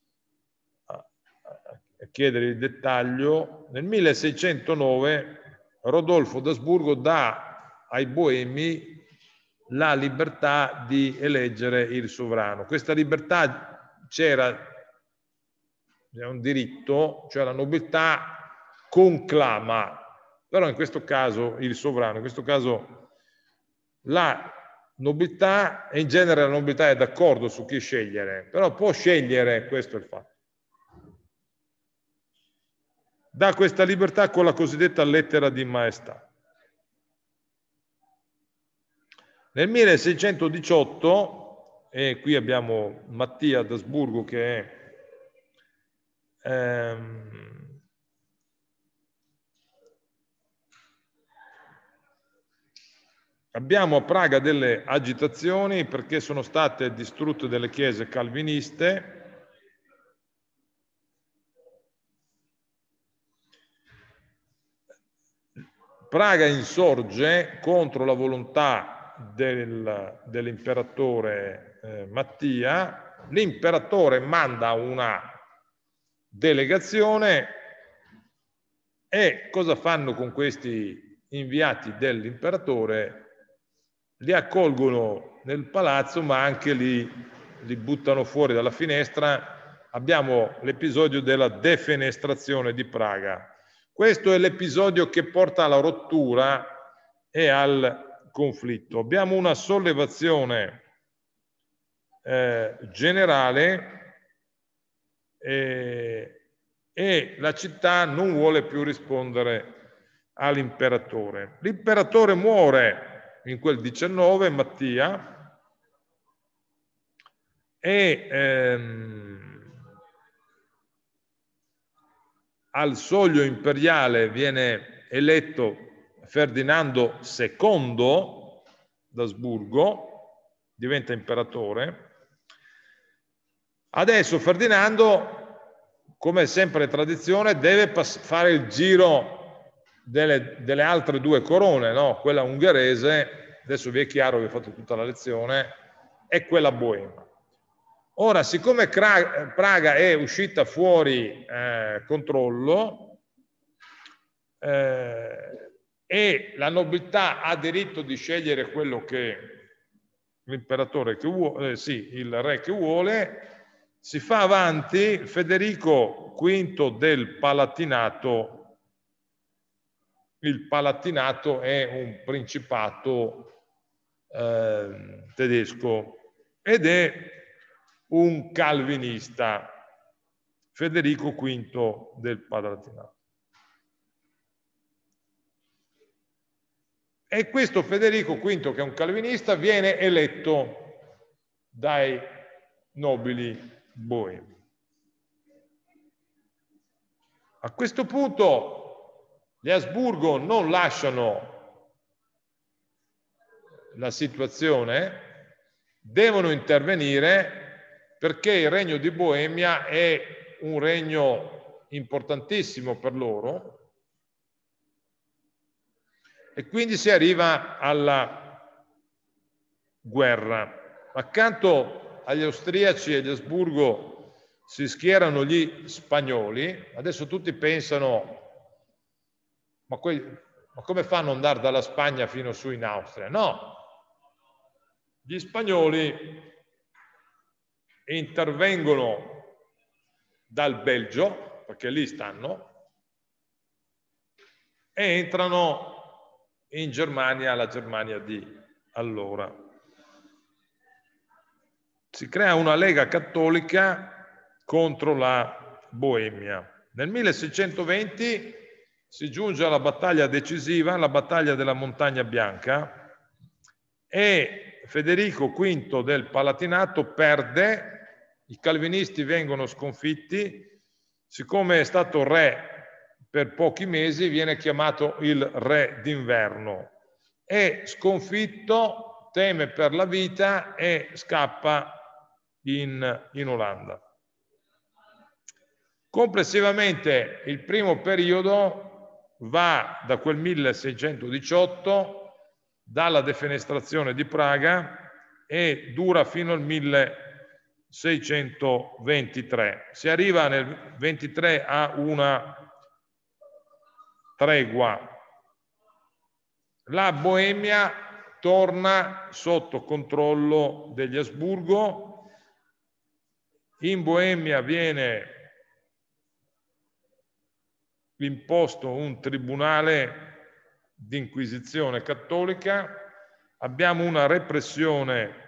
a chiedere il dettaglio. Nel milleseicentonove Rodolfo d'Asburgo dà ai boemi la libertà di eleggere il sovrano. Questa libertà c'era, è un diritto, cioè la nobiltà conclama, però in questo caso il sovrano, in questo caso la nobiltà, e in genere la nobiltà è d'accordo su chi scegliere, però può scegliere, questo è il fatto. Dà questa libertà con la cosiddetta lettera di maestà. Nel milleseicentodiciotto, e qui abbiamo Mattia d'Asburgo che è ehm, abbiamo a Praga delle agitazioni perché sono state distrutte delle chiese calviniste. Praga insorge contro la volontà del, dell'imperatore eh, Mattia. L'imperatore manda una delegazione, e cosa fanno con questi inviati dell'imperatore? Li accolgono nel palazzo, ma anche li, li buttano fuori dalla finestra. Abbiamo l'episodio della defenestrazione di Praga. Questo è l'episodio che porta alla rottura e al conflitto. Abbiamo una sollevazione eh, generale eh, e la città non vuole più rispondere all'imperatore. L'imperatore muore in quel diciannove, Mattia, e ehm, al soglio imperiale viene eletto Ferdinando secondo d'Asburgo, diventa imperatore. Adesso Ferdinando, come è sempre tradizione, deve fare il giro delle, delle altre due corone, no? Quella ungherese, adesso vi è chiaro, vi ho fatto tutta la lezione, e quella boema. Ora, siccome Praga è uscita fuori eh, controllo eh, e la nobiltà ha diritto di scegliere quello che l'imperatore che vuole, eh, sì, il re che vuole, si fa avanti Federico quinto del Palatinato. Il Palatinato è un principato eh, tedesco ed è un calvinista, Federico quinto del Palatinato. E questo Federico quinto, che è un calvinista, viene eletto dai nobili boemi. A questo punto gli Asburgo non lasciano la situazione, devono intervenire, perché il regno di Boemia è un regno importantissimo per loro, e quindi si arriva alla guerra. Accanto agli austriaci e agli Asburgo si schierano gli spagnoli. Adesso tutti pensano, ma, quei, ma come fanno ad andare dalla Spagna fino su in Austria? No, gli spagnoli intervengono dal Belgio, perché lì stanno, e entrano in Germania, la Germania di allora. Si crea una lega cattolica contro la Boemia. Nel milleseicentoventi si giunge alla battaglia decisiva, la battaglia della Montagna Bianca, e Federico quinto del Palatinato perde, i calvinisti vengono sconfitti, siccome è stato re per pochi mesi viene chiamato il re d'inverno, e sconfitto teme per la vita e scappa in, in Olanda. Complessivamente il primo periodo va da quel milleseicentodiciotto, dalla defenestrazione di Praga, e dura fino al milleseicentoventitré. Si arriva nel ventitré a una tregua. La Boemia torna sotto controllo degli Asburgo. In Boemia viene imposto un tribunale di inquisizione cattolica, abbiamo una repressione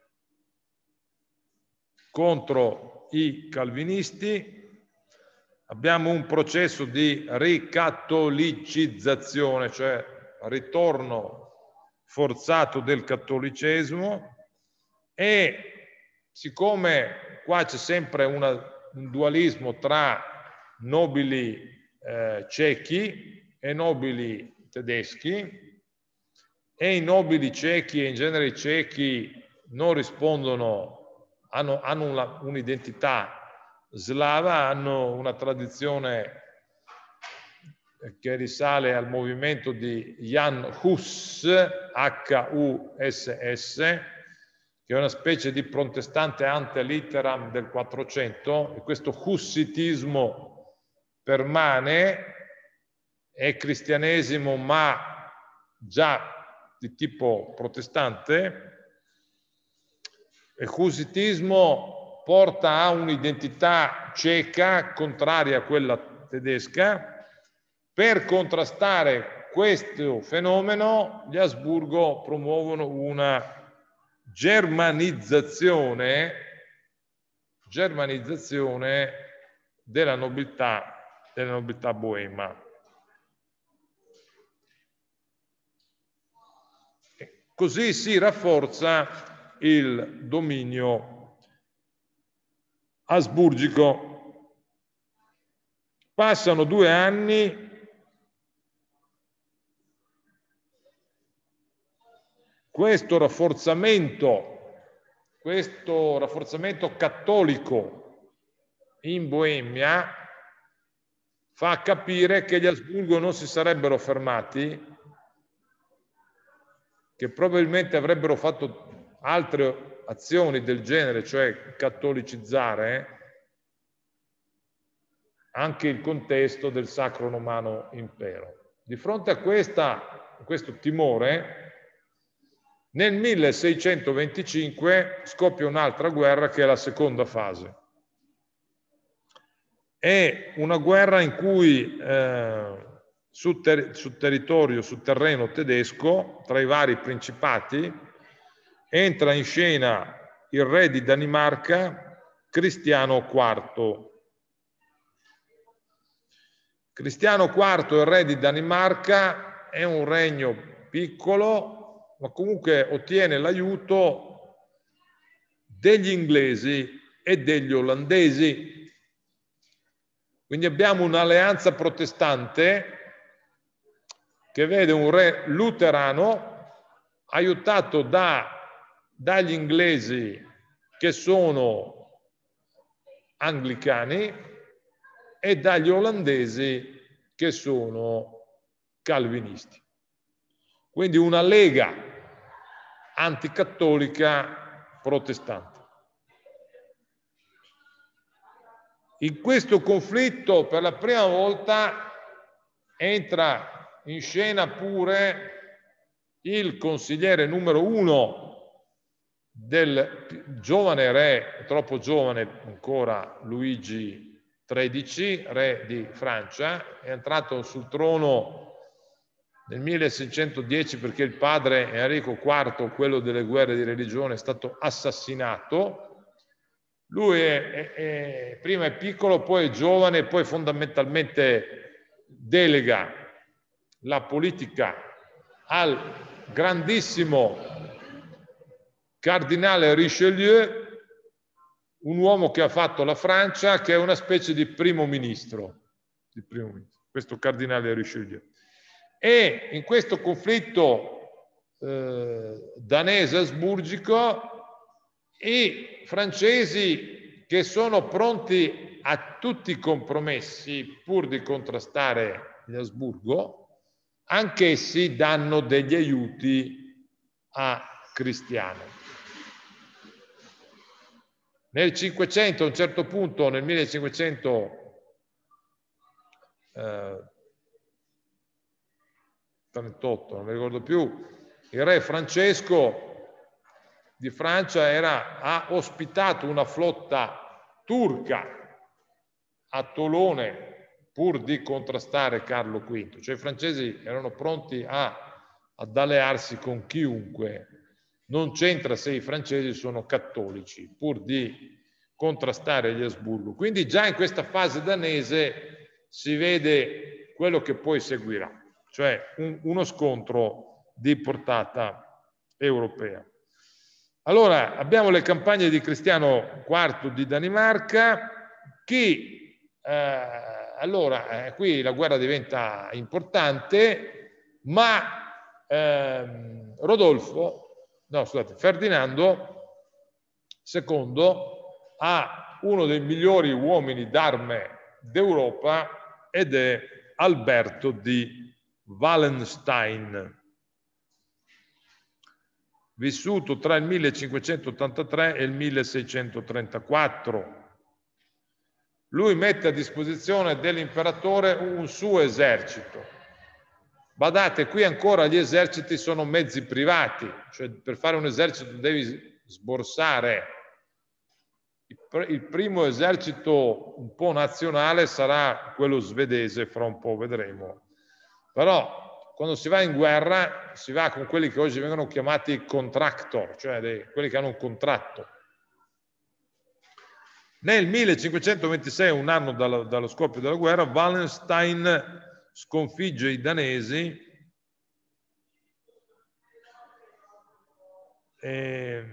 contro i calvinisti, abbiamo un processo di ricattolicizzazione, cioè ritorno forzato del cattolicesimo, e siccome qua c'è sempre una, un dualismo tra nobili eh, cechi e nobili tedeschi, e i nobili cechi e in genere i cechi non rispondono, hanno, hanno un'identità slava, hanno una tradizione che risale al movimento di Jan Hus, H U S S, che è una specie di protestante ante litteram del Quattrocento, e questo hussitismo permane, è cristianesimo ma già di tipo protestante. Il hussitismo porta a un'identità ceca contraria a quella tedesca. Per contrastare questo fenomeno gli Asburgo promuovono una germanizzazione, germanizzazione della nobiltà, della nobiltà boema. Così si rafforza il dominio asburgico. Passano due anni, questo rafforzamento, questo rafforzamento cattolico in Boemia fa capire che gli Asburgo non si sarebbero fermati, che probabilmente avrebbero fatto altre azioni del genere, cioè cattolicizzare anche il contesto del Sacro Romano Impero. Di fronte a questa, questo timore, nel milleseicentoventicinque scoppia un'altra guerra che è la seconda fase. È una guerra in cui eh, sul, ter sul territorio, sul terreno tedesco, tra i vari principati, entra in scena il re di Danimarca, Cristiano quarto. Cristiano quarto, il re di Danimarca, è un regno piccolo, ma comunque ottiene l'aiuto degli inglesi e degli olandesi. Quindi abbiamo un'alleanza protestante che vede un re luterano aiutato da, dagli inglesi che sono anglicani e dagli olandesi che sono calvinisti. Quindi una lega anticattolica protestante. In questo conflitto per la prima volta entra in scena pure il consigliere numero uno del giovane re, troppo giovane ancora, Luigi tredici, re di Francia, è entrato sul trono nel milleseicentodieci perché il padre Enrico quarto, quello delle guerre di religione, è stato assassinato. Lui è, è, è, prima è piccolo, poi è giovane, poi fondamentalmente delega la politica al grandissimo cardinale Richelieu, un uomo che ha fatto la Francia, che è una specie di primo ministro, di primo ministro questo cardinale Richelieu. E in questo conflitto eh, danese-asburgico i francesi, che sono pronti a tutti i compromessi pur di contrastare gli Asburgo, anch'essi danno degli aiuti a Cristiano. Nel Cinquecento, a un certo punto, nel millecinquecento trentotto, non mi ricordo più, il re Francesco di Francia era, ha ospitato una flotta turca a Tolone pur di contrastare Carlo quinto. Cioè i francesi erano pronti a, ad allearsi con chiunque. Non c'entra se i francesi sono cattolici, pur di contrastare gli Asburgo. Quindi già in questa fase danese si vede quello che poi seguirà, cioè un, uno scontro di portata europea. Allora, abbiamo le campagne di Cristiano quarto di Danimarca, che eh, allora eh, qui la guerra diventa importante, ma eh, Rodolfo, no scusate, Ferdinando secondo ha uno dei migliori uomini d'arme d'Europa ed è Alberto di Wallenstein, vissuto tra il millecinquecentottantatré e il milleseicentotrentaquattro. Lui mette a disposizione dell'imperatore un suo esercito. Badate, qui ancora gli eserciti sono mezzi privati, cioè per fare un esercito devi sborsare. Il primo esercito un po' nazionale sarà quello svedese, fra un po' vedremo. Però quando si va in guerra si va con quelli che oggi vengono chiamati contractor, cioè dei, quelli che hanno un contratto. Nel millecinquecentoventisei, un anno dallo, dallo scoppio della guerra, Wallenstein sconfigge i danesi e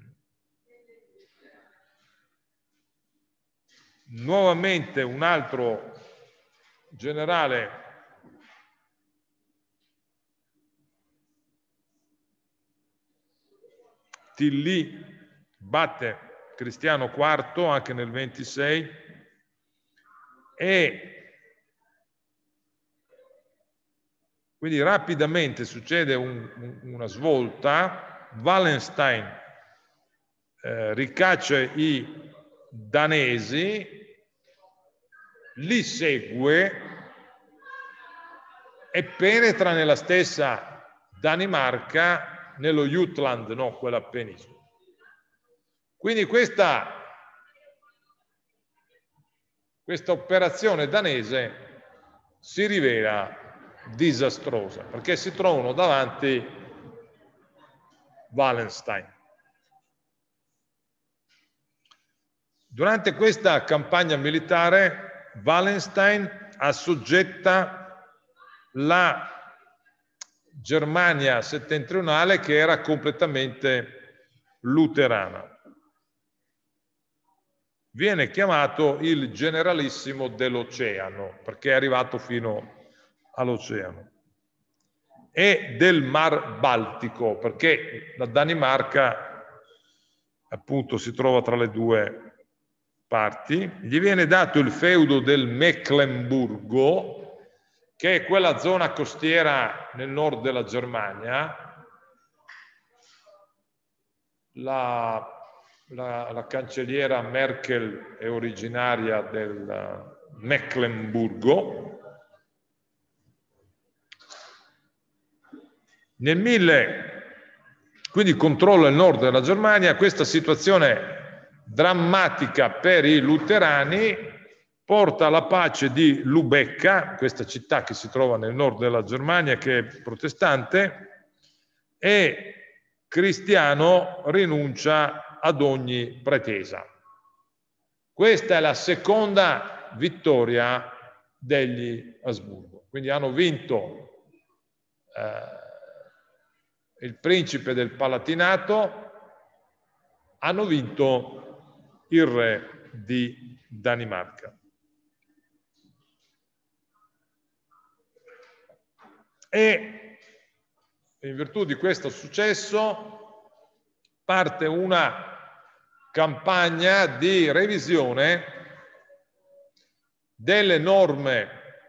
nuovamente un altro generale Tilly batte Cristiano quarto anche nel ventisei e quindi rapidamente succede un, un, una svolta. Wallenstein eh, ricaccia i danesi, li segue e penetra nella stessa Danimarca, nello Jutland, no, quella penisola. Quindi questa, questa operazione danese si rivela disastrosa, perché si trovano davanti Wallenstein. Durante questa campagna militare Wallenstein assoggetta la Germania settentrionale, che era completamente luterana. Viene chiamato il generalissimo dell'oceano perché è arrivato fino all'oceano, e del Mar Baltico perché la Danimarca appunto si trova tra le due parti. Gli viene dato il feudo del Mecklenburgo, che è quella zona costiera nel nord della Germania. La, la, la cancelliera Merkel è originaria del Mecklenburgo. Nel mille, quindi controlla il nord della Germania. Questa situazione drammatica per i luterani porta alla pace di Lubecca, questa città che si trova nel nord della Germania, che è protestante, e Cristiano rinuncia ad ogni pretesa. Questa è la seconda vittoria degli Asburgo. Quindi hanno vinto eh, il principe del Palatinato, hanno vinto il re di Danimarca. E in virtù di questo successo parte una campagna di revisione delle norme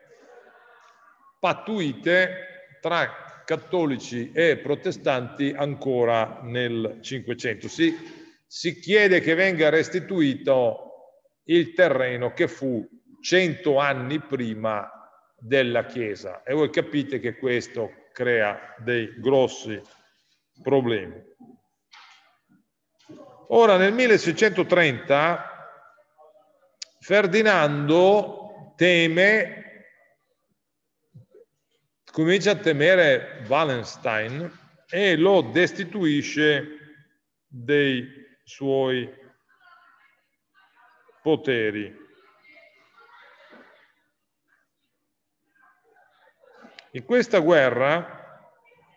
pattuite tra cattolici e protestanti ancora nel Cinquecento. Si, si chiede che venga restituito il terreno che fu cento anni prima della Chiesa, e voi capite che questo crea dei grossi problemi. Ora, nel milleseicentotrenta Ferdinando teme, comincia a temere Wallenstein e lo destituisce dei suoi poteri. In questa guerra,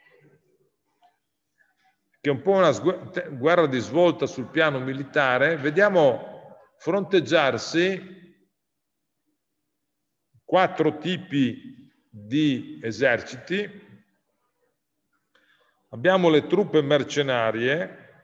che è un po' una guerra di svolta sul piano militare, vediamo fronteggiarsi quattro tipi di eserciti. Abbiamo le truppe mercenarie,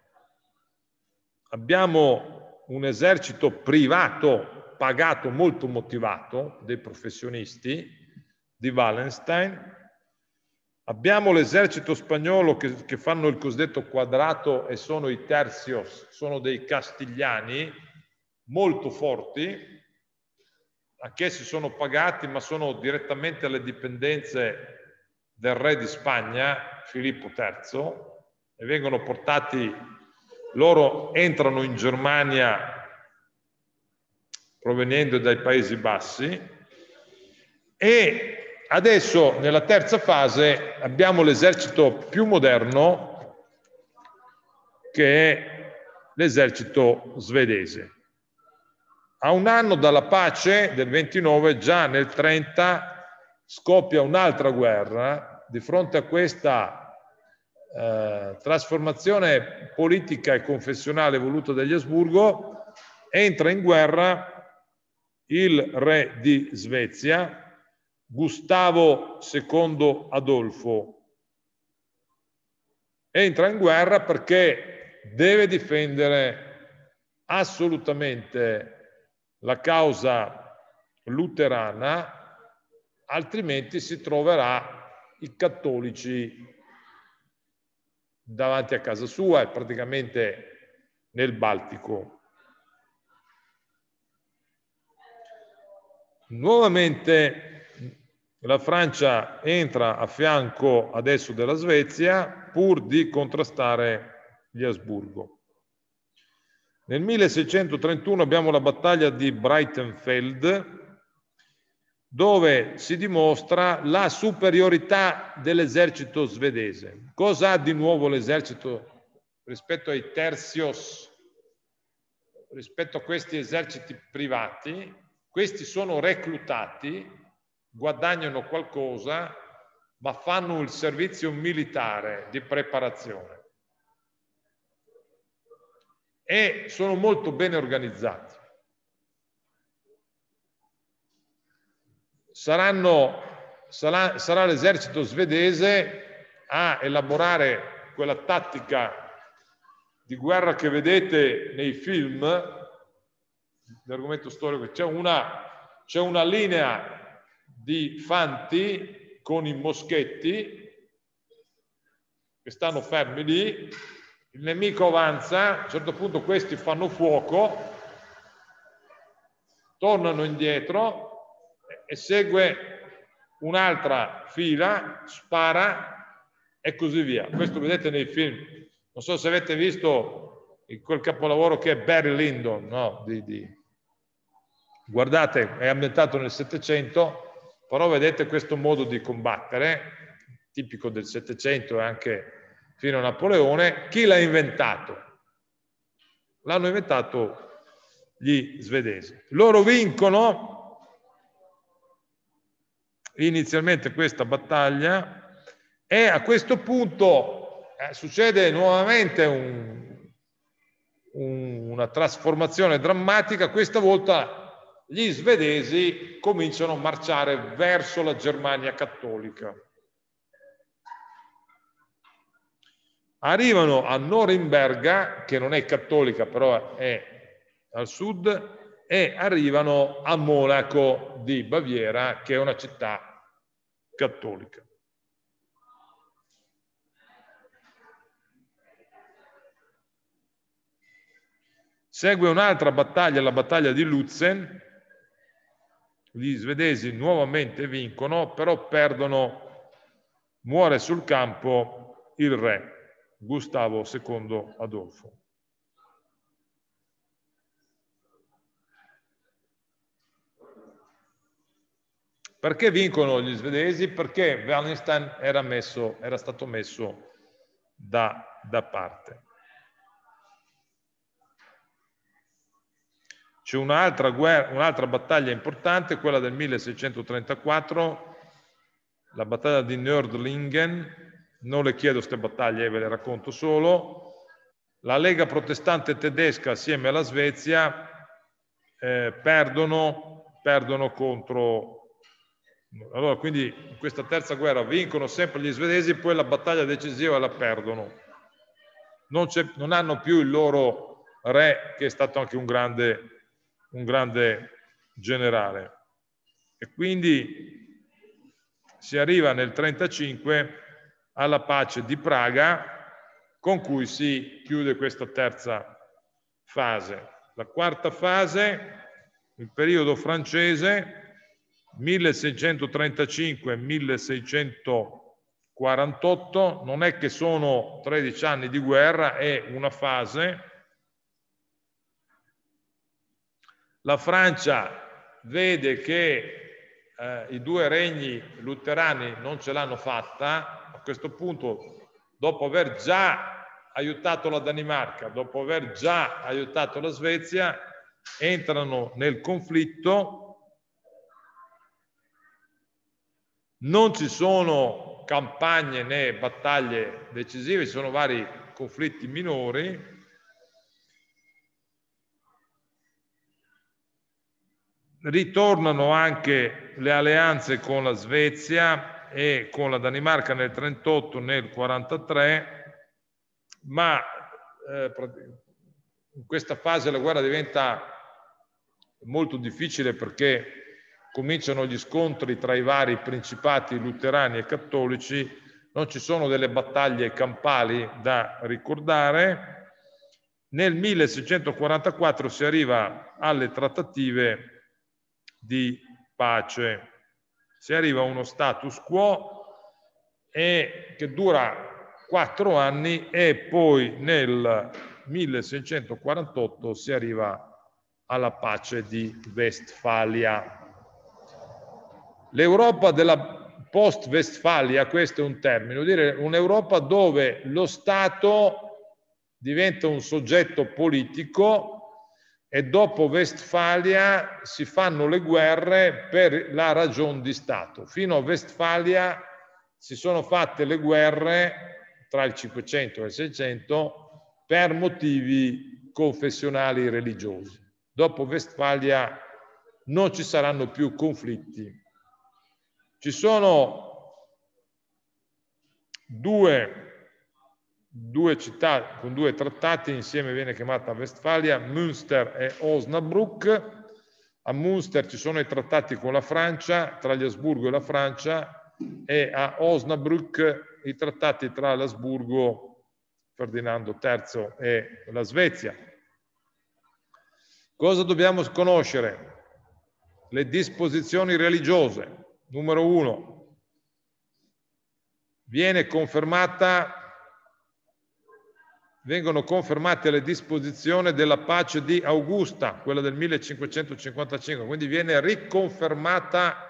abbiamo un esercito privato, pagato, molto motivato, dei professionisti di Wallenstein. Abbiamo l'esercito spagnolo che, che fanno il cosiddetto quadrato e sono i tercios, sono dei castigliani molto forti, anch'essi sono pagati ma sono direttamente alle dipendenze del re di Spagna, Filippo terzo, e vengono portati, loro entrano in Germania provenendo dai Paesi Bassi, e adesso, nella terza fase, abbiamo l'esercito più moderno, che è l'esercito svedese. A un anno dalla pace del ventinove, già nel trenta, scoppia un'altra guerra. Di fronte a questa eh, trasformazione politica e confessionale voluta dagli Asburgo, entra in guerra il re di Svezia, Gustavo secondo Adolfo. Entra in guerra perché deve difendere assolutamente la causa luterana, altrimenti si troverà i cattolici davanti a casa sua e praticamente nel Baltico. Nuovamente la Francia entra a fianco adesso della Svezia pur di contrastare gli Asburgo. Nel milleseicentotrentuno abbiamo la battaglia di Breitenfeld, dove si dimostra la superiorità dell'esercito svedese. Cosa ha di nuovo l'esercito rispetto ai tercios, rispetto a questi eserciti privati? Questi sono reclutati, guadagnano qualcosa, ma fanno il servizio militare di preparazione e sono molto ben organizzati. Saranno, sarà, sarà l'esercito svedese a elaborare quella tattica di guerra che vedete nei film, l'argomento storico. C'è una, c'è una linea di fanti con i moschetti che stanno fermi lì, il nemico avanza, a un certo punto questi fanno fuoco, tornano indietro e segue un'altra fila, spara e così via. Questo vedete nei film. Non so se avete visto quel capolavoro che è Barry Lyndon, no? di, di guardate, è ambientato nel Settecento, però vedete questo modo di combattere, tipico del Settecento e anche fino a Napoleone. Chi l'ha inventato? L'hanno inventato gli svedesi. Loro vincono inizialmente questa battaglia e a questo punto eh, succede nuovamente un, un, una trasformazione drammatica. Questa volta gli svedesi cominciano a marciare verso la Germania cattolica. Arrivano a Norimberga, che non è cattolica, però è al sud, e arrivano a Monaco di Baviera, che è una città cattolica. Segue un'altra battaglia, la battaglia di Lutzen. Gli svedesi nuovamente vincono, però perdono, muore sul campo il re Gustavo secondo Adolfo. Perché vincono gli svedesi? Perché Wallenstein era, messo, era stato messo da, da parte. C'è un'altra un'altra battaglia importante, quella del milleseicentotrentaquattro, la battaglia di Nördlingen. Non le chiedo queste battaglie, ve le racconto solo. La Lega Protestante Tedesca assieme alla Svezia eh, perdono, perdono contro... Allora, quindi in questa terza guerra vincono sempre gli svedesi, poi la battaglia decisiva la perdono. Non, non hanno più il loro re, che è stato anche un grande, un grande generale. E quindi si arriva nel trentacinque alla pace di Praga, con cui si chiude questa terza fase. La quarta fase, il periodo francese, milleseicentotrentacinque milleseicentoquarantotto, non è che sono tredici anni di guerra, è una fase. La Francia vede che eh, i due regni luterani non ce l'hanno fatta. A questo punto, dopo aver già aiutato la Danimarca, dopo aver già aiutato la Svezia, entrano nel conflitto. Non ci sono campagne né battaglie decisive, ci sono vari conflitti minori. Ritornano anche le alleanze con la Svezia e con la Danimarca nel trentotto, nel quarantatré, ma eh, in questa fase la guerra diventa molto difficile perché cominciano gli scontri tra i vari principati luterani e cattolici, non ci sono delle battaglie campali da ricordare. Nel milleseicentoquarantaquattro si arriva alle trattative di pace, si arriva a uno status quo e, che dura quattro anni e poi nel milleseicentoquarantotto si arriva alla pace di Westfalia. L'Europa della post-Westfalia, questo è un termine, vuol dire un'Europa dove lo Stato diventa un soggetto politico e dopo Westfalia si fanno le guerre per la ragione di Stato. Fino a Westfalia si sono fatte le guerre tra il Cinquecento e il Seicento per motivi confessionali e religiosi. Dopo Westfalia non ci saranno più conflitti. Ci sono due, due città con due trattati, insieme viene chiamata Westfalia, Münster e Osnabrück. A Münster ci sono i trattati con la Francia, tra gli Asburgo e la Francia, e a Osnabrück i trattati tra l'Asburgo, Ferdinando terzo, e la Svezia. Cosa dobbiamo conoscere? Le disposizioni religiose. Numero uno, viene confermata vengono confermate le disposizioni della pace di Augusta, quella del millecinquecentocinquantacinque, quindi viene riconfermata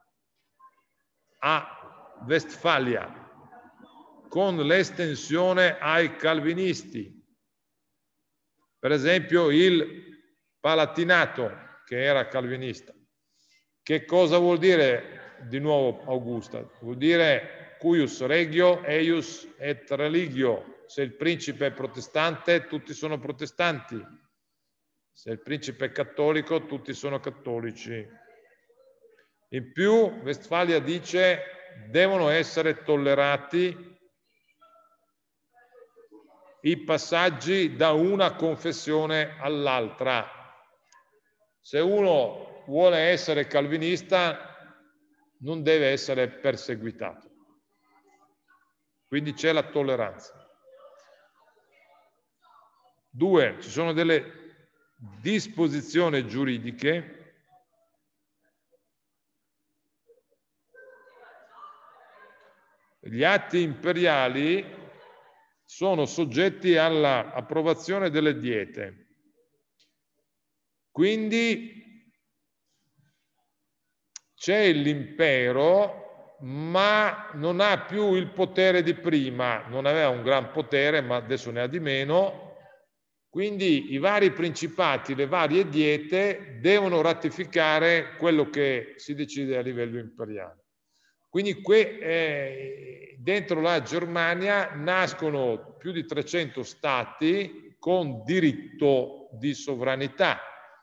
a Westfalia con l'estensione ai calvinisti. Per esempio il Palatinato, che era calvinista. Che cosa vuol dire di nuovo Augusta? Vuol dire cuius regio, eius et religio. Se il principe è protestante, tutti sono protestanti. Se il principe è cattolico, tutti sono cattolici. In più, Westfalia dice devono essere tollerati i passaggi da una confessione all'altra. Se uno vuole essere calvinista, non deve essere perseguitato. Quindi c'è la tolleranza. Due, ci sono delle disposizioni giuridiche gli atti imperiali sono soggetti all'approvazione delle diete. Quindi c'è l'impero, ma non ha più il potere di prima. Non aveva un gran potere, ma adesso ne ha di meno. Quindi i vari principati, le varie diete devono ratificare quello che si decide a livello imperiale. Quindi que, eh, dentro la Germania nascono più di trecento stati con diritto di sovranità.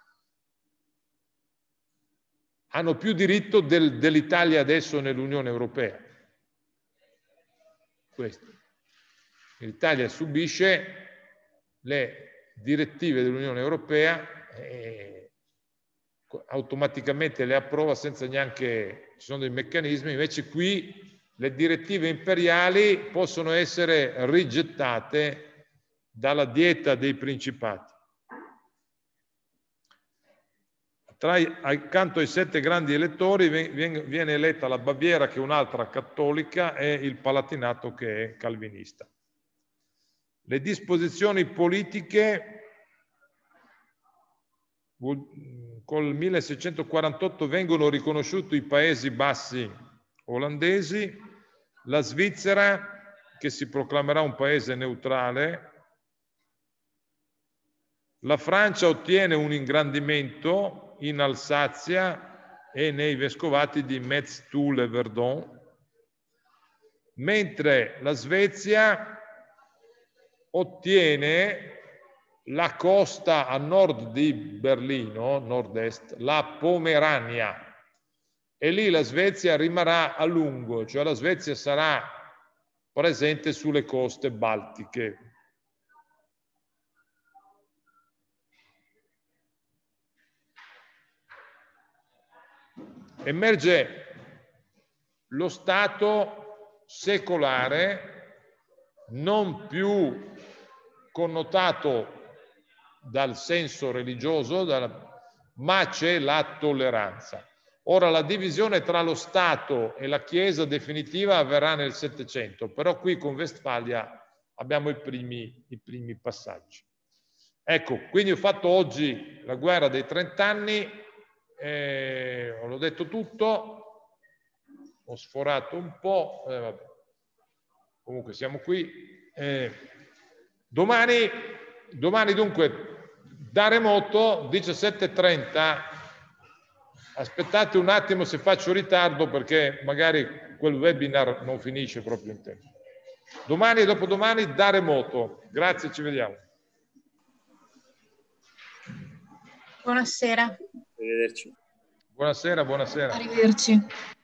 Hanno più diritto del, dell'Italia adesso nell'Unione Europea. Questo. L'Italia subisce le direttive dell'Unione Europea e automaticamente le approva senza neanche, ci sono dei meccanismi, invece qui le direttive imperiali possono essere rigettate dalla dieta dei principati. Tra i, accanto ai sette grandi elettori viene eletta la Baviera, che è un'altra cattolica, e il Palatinato, che è calvinista. Le disposizioni politiche col milleseicentoquarantotto vengono riconosciuti i Paesi Bassi olandesi, la Svizzera, che si proclamerà un paese neutrale, la Francia ottiene un ingrandimento in Alsazia e nei vescovati di Metz, Toul e Verdun, mentre la Svezia ottiene la costa a nord di Berlino, nord-est, la Pomerania, e lì la Svezia rimarrà a lungo, cioè la Svezia sarà presente sulle coste baltiche. Emerge lo Stato secolare, non più connotato dal senso religioso, dalla, ma c'è la tolleranza. Ora la divisione tra lo Stato e la Chiesa definitiva avverrà nel Settecento, però qui con Westfalia abbiamo i primi, i primi passaggi. Ecco, quindi ho fatto oggi la guerra dei trent'anni, eh, l'ho detto tutto, ho sforato un po', eh, vabbè. Comunque siamo qui. Eh, domani, domani dunque da remoto diciassette e trenta, aspettate un attimo se faccio ritardo perché magari quel webinar non finisce proprio in tempo. Domani e dopodomani da remoto. Grazie, ci vediamo. Buonasera. Arrivederci. Buonasera, buonasera. Arrivederci.